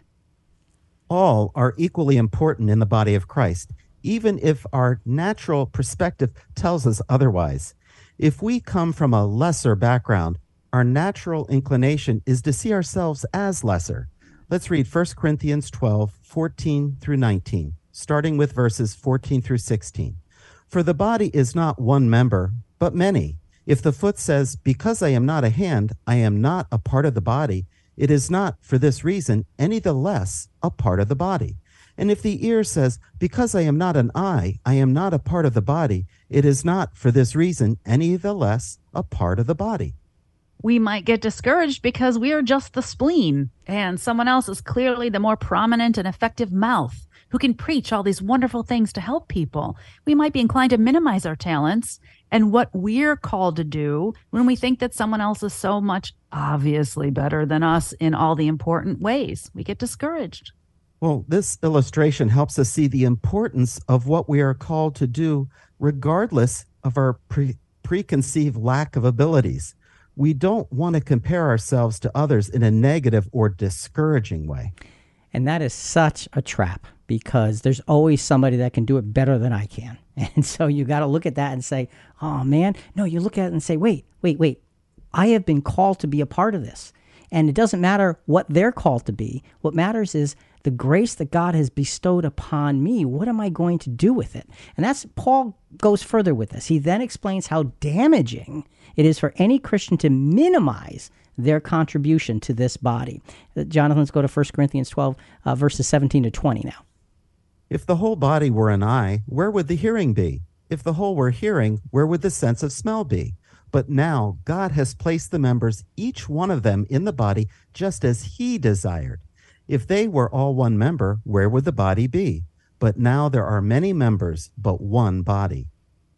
All are equally important in the body of Christ, even if our natural perspective tells us otherwise. If we come from a lesser background, our natural inclination is to see ourselves as lesser. Let's read First Corinthians twelve, fourteen through nineteen, starting with verses fourteen through sixteen. For the body is not one member, but many. If the foot says, because I am not a hand, I am not a part of the body, it is not for this reason any the less a part of the body. And if the ear says, because I am not an eye, I am not a part of the body, it is not for this reason any the less a part of the body. We might get discouraged because we are just the spleen, and someone else is clearly the more prominent and effective mouth who can preach all these wonderful things to help people. We might be inclined to minimize our talents and what we're called to do when we think that someone else is so much obviously better than us in all the important ways. We get discouraged. Well, this illustration helps us see the importance of what we are called to do, regardless of our pre- preconceived lack of abilities. We don't want to compare ourselves to others in a negative or discouraging way. And that is such a trap, because there's always somebody that can do it better than I can. And so you got to look at that and say, oh man, no, you look at it and say, wait, wait, wait, I have been called to be a part of this. And it doesn't matter what they're called to be. What matters is the grace that God has bestowed upon me. What am I going to do with it? And that's, Paul goes further with this. He then explains how damaging it is for any Christian to minimize their contribution to this body. Uh, Jonathan, let's go to First Corinthians twelve, uh, verses seventeen to twenty now. If the whole body were an eye, where would the hearing be? If the whole were hearing, where would the sense of smell be? But now God has placed the members, each one of them, in the body just as he desired. If they were all one member, where would the body be? But now there are many members, but one body.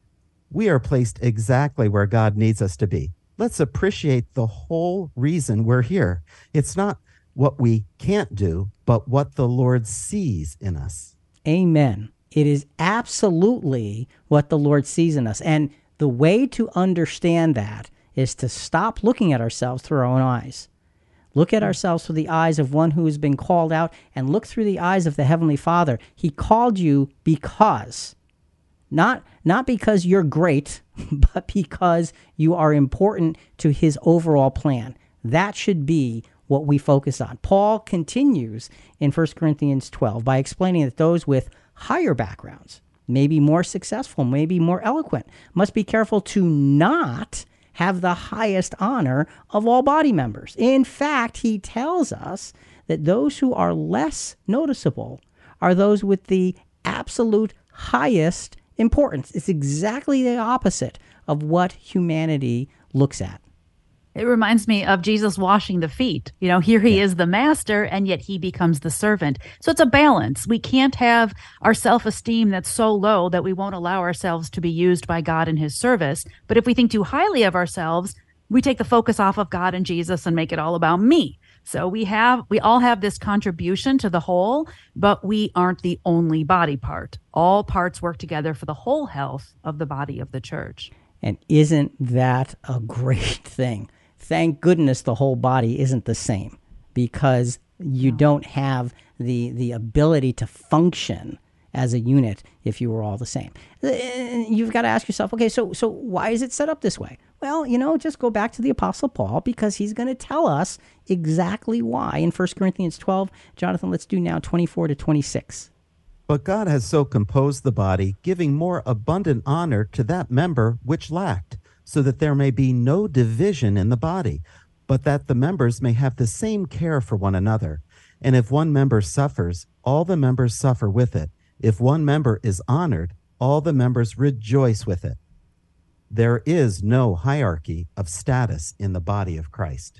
We are placed exactly where God needs us to be. Let's appreciate the whole reason we're here. It's not what we can't do, but what the Lord sees in us. Amen. It is absolutely what the Lord sees in us. And the way to understand that is to stop looking at ourselves through our own eyes. Look at ourselves through the eyes of one who has been called out, and look through the eyes of the Heavenly Father. He called you because, not, not because you're great, but because you are important to his overall plan. That should be what we focus on. Paul continues in First Corinthians twelve by explaining that those with higher backgrounds, maybe more successful, maybe more eloquent, must be careful to not have the highest honor of all body members. In fact, he tells us that those who are less noticeable are those with the absolute highest importance. It's exactly the opposite of what humanity looks at. It reminds me of Jesus washing the feet. You know, here he yeah. is the master, and yet he becomes the servant. So it's a balance. We can't have our self-esteem that's so low that we won't allow ourselves to be used by God in his service. But if we think too highly of ourselves, we take the focus off of God and Jesus and make it all about me. So we have, we all have this contribution to the whole, but we aren't the only body part. All parts work together for the whole health of the body of the church. And isn't that a great thing? Thank goodness the whole body isn't the same, because you no. don't have the the ability to function as a unit if you were all the same. You've got to ask yourself, okay, so so why is it set up this way? Well, you know, just go back to the Apostle Paul, because he's going to tell us exactly why in First Corinthians twelve. Jonathan, let's do now twenty-four to twenty-six. But God has so composed the body, giving more abundant honor to that member which lacked, so that there may be no division in the body, but that the members may have the same care for one another. And if one member suffers, all the members suffer with it. If one member is honored, all the members rejoice with it. There is no hierarchy of status in the body of Christ.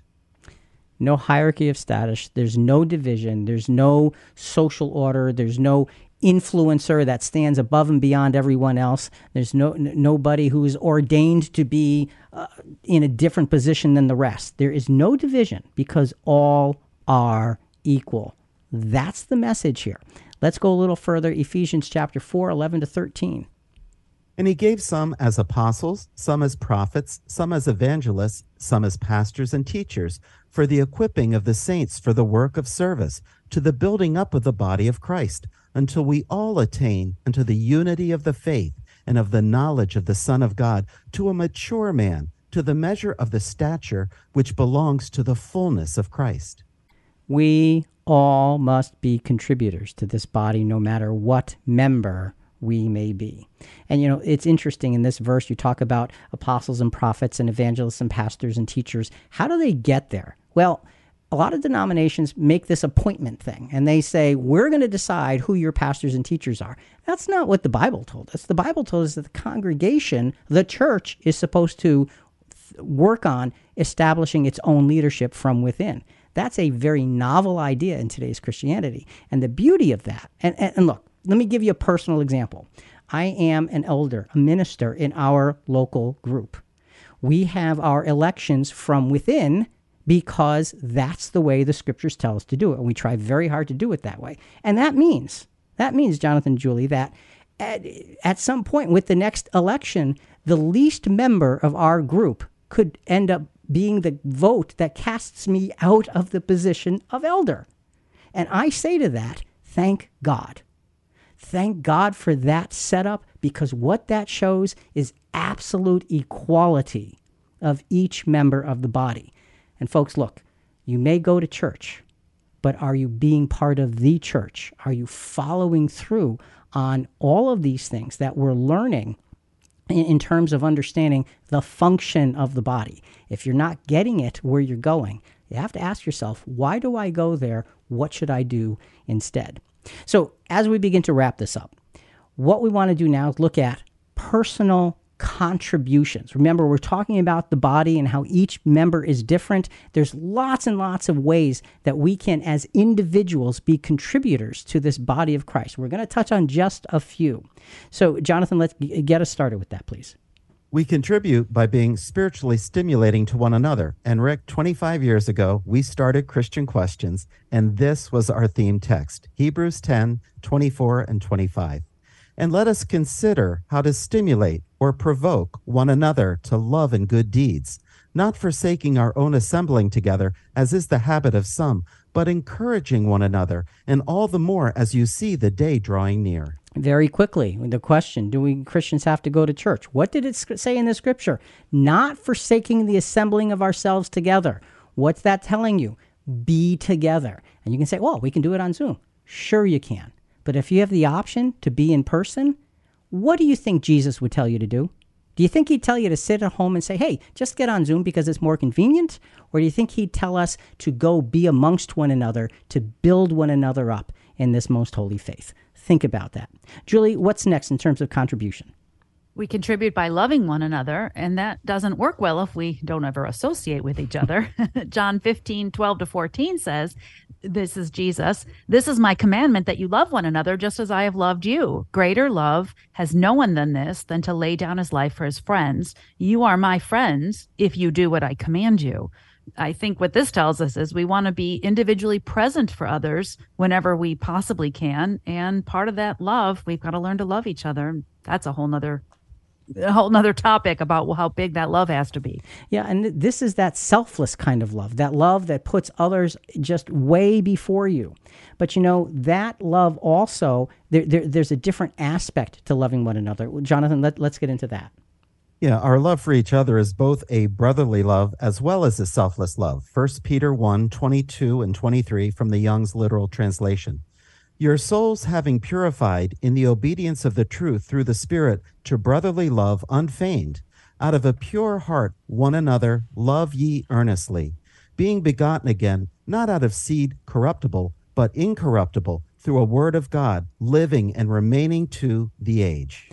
No hierarchy of status. There's no division. There's no social order. There's no influencer that stands above and beyond everyone else. There's no n- nobody who is ordained to be uh, in a different position than the rest. There is no division, because all are equal. That's the message here. Let's go a little further. Ephesians chapter four, eleven to thirteen. And he gave some as apostles, some as prophets, some as evangelists, some as pastors and teachers, for the equipping of the saints for the work of service, to the building up of the body of Christ, until we all attain unto the unity of the faith and of the knowledge of the Son of God, to a mature man, to the measure of the stature which belongs to the fullness of Christ. We all must be contributors to this body, no matter what member we may be. And, you know, it's interesting in this verse, you talk about apostles and prophets and evangelists and pastors and teachers. How do they get there? Well, a lot of denominations make this appointment thing, and they say, we're going to decide who your pastors and teachers are. That's not what the Bible told us. The Bible told us that the congregation, the church, is supposed to th- work on establishing its own leadership from within. That's a very novel idea in today's Christianity. And the beauty of that, and, and, and look, let me give you a personal example. I am an elder, a minister in our local group. We have our elections from within, because that's the way the scriptures tell us to do it. And we try very hard to do it that way. And that means, that means, Jonathan and Julie, that at, at some point with the next election, the least member of our group could end up being the vote that casts me out of the position of elder. And I say to that, thank God. Thank God for that setup, because what that shows is absolute equality of each member of the body. And folks, look, you may go to church, but are you being part of the church? Are you following through on all of these things that we're learning in, in terms of understanding the function of the body. If you're not getting it where you're going, you have to ask yourself, why do I go there? What should I do instead? So as we begin to wrap this up, what we want to do now is look at personal contributions. Remember, we're talking about the body and how each member is different. There's lots and lots of ways that we can, as individuals, be contributors to this body of Christ. We're going to touch on just a few. So, Jonathan, let's g- get us started with that, please. We contribute by being spiritually stimulating to one another. And Rick, twenty-five years ago, we started Christian Questions, and this was our theme text, Hebrews ten, twenty-four and twenty-five. And let us consider how to stimulate or provoke one another to love and good deeds, not forsaking our own assembling together, as is the habit of some, but encouraging one another, and all the more as you see the day drawing near. Very quickly, the question, do we Christians have to go to church? What did it say in the scripture? Not forsaking the assembling of ourselves together. What's that telling you? Be together. And you can say, well, we can do it on Zoom. Sure you can. But if you have the option to be in person, what do you think Jesus would tell you to do? Do you think he'd tell you to sit at home and say, hey, just get on Zoom because it's more convenient? Or do you think he'd tell us to go be amongst one another, to build one another up in this most holy faith? Think about that. Julie, what's next in terms of contribution? We contribute by loving one another, and that doesn't work well if we don't ever associate with each other. John fifteen, twelve to fourteen says, this is Jesus, this is my commandment that you love one another just as I have loved you. Greater love has no one than this, than to lay down his life for his friends. You are my friends if you do what I command you. I think what this tells us is we want to be individually present for others whenever we possibly can. And part of that love, we've got to learn to love each other. That's a whole nother a whole nother topic about how big that love has to be. Yeah, and this is that selfless kind of love, that love that puts others just way before you. But you know, that love also, there, there, there's a different aspect to loving one another. Jonathan, let, let's get into that. Yeah, our love for each other is both a brotherly love as well as a selfless love. First Peter one, twenty-two and twenty-three from the Young's Literal Translation. Your souls having purified in the obedience of the truth through the Spirit to brotherly love unfeigned, out of a pure heart one another love ye earnestly, being begotten again, not out of seed corruptible, but incorruptible, through a word of God, living and remaining to the age.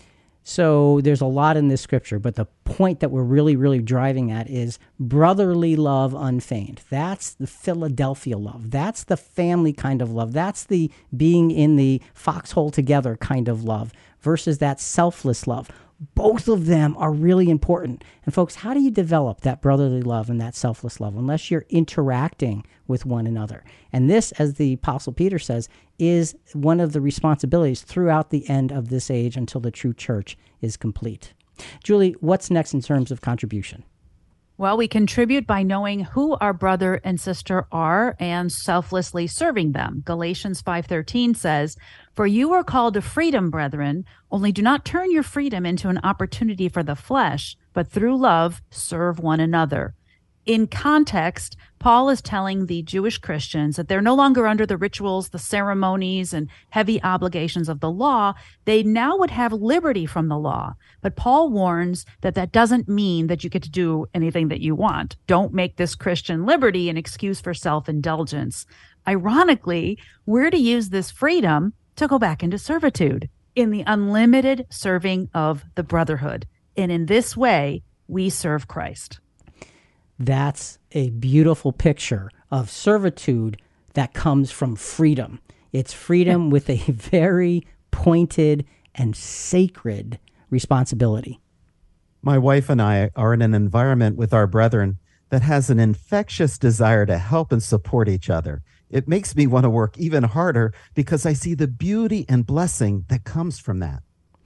So there's a lot in this scripture, but the point that we're really, really driving at is brotherly love unfeigned. That's the Philadelphia love. That's the family kind of love. That's the being in the foxhole together kind of love versus that selfless love. Both of them are really important. And folks, how do you develop that brotherly love and that selfless love unless you're interacting with one another? And this, as the Apostle Peter says, is one of the responsibilities throughout the end of this age until the true church is complete. Julie, what's next in terms of contribution? Well, we contribute by knowing who our brother and sister are and selflessly serving them. Galatians five thirteen says, "For you are called to freedom, brethren, only do not turn your freedom into an opportunity for the flesh, but through love serve one another." In context, Paul is telling the Jewish Christians that they're no longer under the rituals, the ceremonies, and heavy obligations of the law. They now would have liberty from the law. But Paul warns that that doesn't mean that you get to do anything that you want. Don't make this Christian liberty an excuse for self-indulgence. Ironically, we're to use this freedom to go back into servitude in the unlimited serving of the brotherhood. And in this way, we serve Christ. That's a beautiful picture of servitude that comes from freedom. It's freedom with a very pointed and sacred responsibility. My wife and I are in an environment with our brethren that has an infectious desire to help and support each other. It makes me want to work even harder because I see the beauty and blessing that comes from that.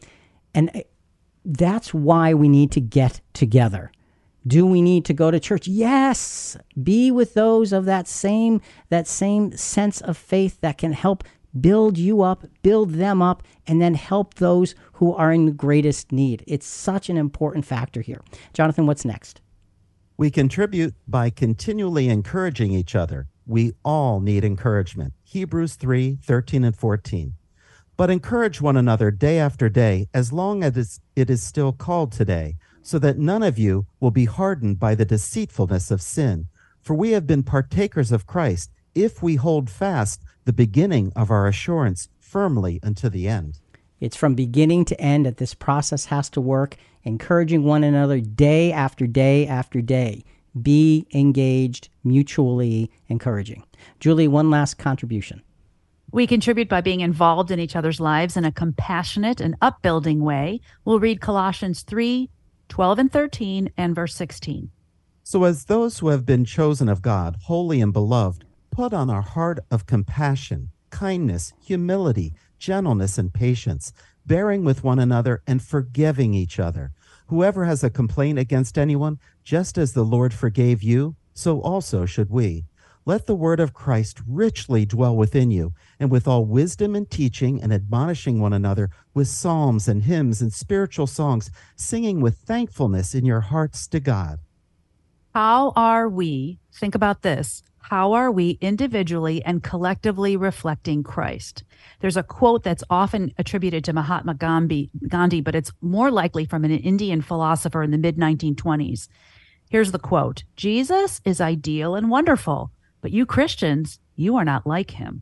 And that's why we need to get together. Do we need to go to church? Yes. Be with those of that same that same sense of faith that can help build you up, build them up, and then help those who are in the greatest need. It's such an important factor here. Jonathan, what's next? We contribute by continually encouraging each other. We all need encouragement. Hebrews three, thirteen and fourteen. But encourage one another day after day, as long as it is still called today, so that none of you will be hardened by the deceitfulness of sin. For we have been partakers of Christ, if we hold fast the beginning of our assurance firmly unto the end. It's from beginning to end that this process has to work, encouraging one another day after day after day. Be engaged, mutually encouraging. Julie, one last contribution. We contribute by being involved in each other's lives in a compassionate and upbuilding way. We'll read Colossians three, twelve and thirteen, and verse sixteen. So as those who have been chosen of God, holy and beloved, put on a heart of compassion, kindness, humility, gentleness, and patience, bearing with one another and forgiving each other. Whoever has a complaint against anyone, just as the Lord forgave you, so also should we. Let the word of Christ richly dwell within you, and with all wisdom and teaching and admonishing one another with psalms and hymns and spiritual songs, singing with thankfulness in your hearts to God. How are we, think about this, how are we individually and collectively reflecting Christ? There's a quote that's often attributed to Mahatma Gandhi, Gandhi, but it's more likely from an Indian philosopher in the mid nineteen twenties. Here's the quote: Jesus is ideal and wonderful, but you Christians, you are not like him.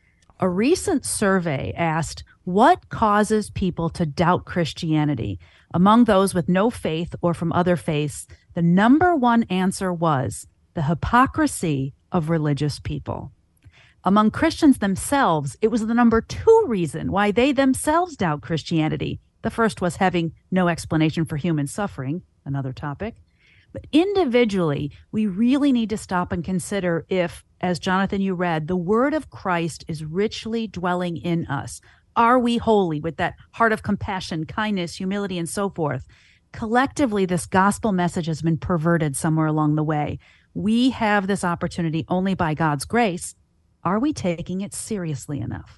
A recent survey asked, what causes people to doubt Christianity? Among those with no faith or from other faiths, the number one answer was the hypocrisy of religious people. Among Christians themselves, it was the number two reason why they themselves doubt Christianity. The first was having no explanation for human suffering, another topic. But individually, we really need to stop and consider if, as Jonathan, you read, the word of Christ is richly dwelling in us. Are we holy with that heart of compassion, kindness, humility, and so forth? Collectively, this gospel message has been perverted somewhere along the way. We have this opportunity only by God's grace. Are we taking it seriously enough?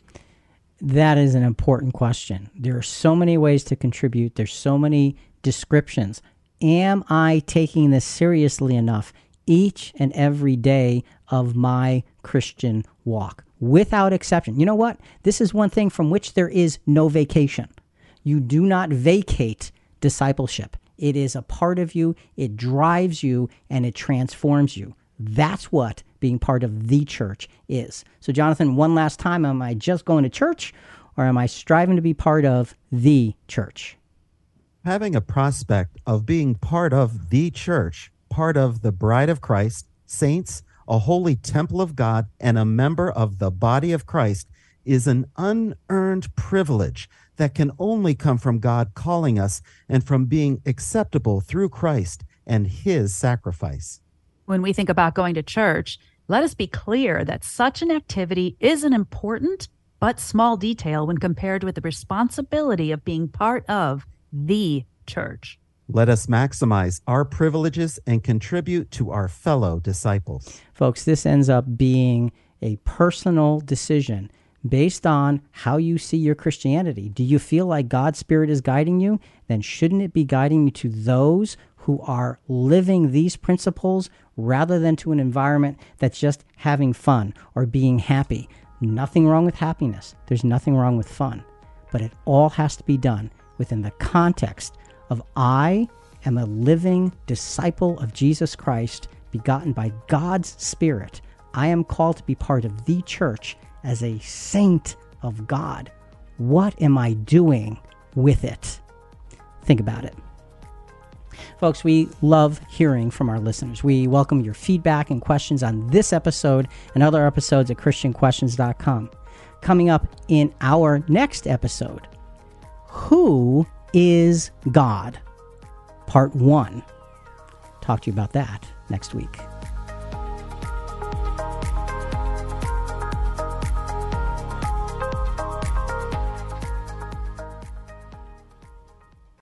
That is an important question. There are so many ways to contribute. There's so many descriptions. Am I taking this seriously enough each and every day of my Christian walk? Without exception. You know what? This is one thing from which there is no vacation. You do not vacate discipleship. It is a part of you, it drives you, and it transforms you. That's what being part of the church is. So, Jonathan, one last time, am I just going to church, or am I striving to be part of the church? Having a prospect of being part of the church, part of the bride of Christ, saints, a holy temple of God, and a member of the body of Christ is an unearned privilege that can only come from God calling us and from being acceptable through Christ and his sacrifice. When we think about going to church, let us be clear that such an activity is an important but small detail when compared with the responsibility of being part of the church. Let us maximize our privileges and contribute to our fellow disciples. Folks, this ends up being a personal decision based on how you see your Christianity. Do you feel like God's Spirit is guiding you? Then shouldn't it be guiding you to those who are living these principles rather than to an environment that's just having fun or being happy? Nothing wrong with happiness. There's nothing wrong with fun. But it all has to be done within the context of I am a living disciple of Jesus Christ, begotten by God's Spirit. I am called to be part of the church as a saint of God. What am I doing with it? Think about it. Folks, we love hearing from our listeners. We welcome your feedback and questions on this episode and other episodes at Christian Questions dot com. Coming up in our next episode, Who is God? Part one. Talk to you about that next week.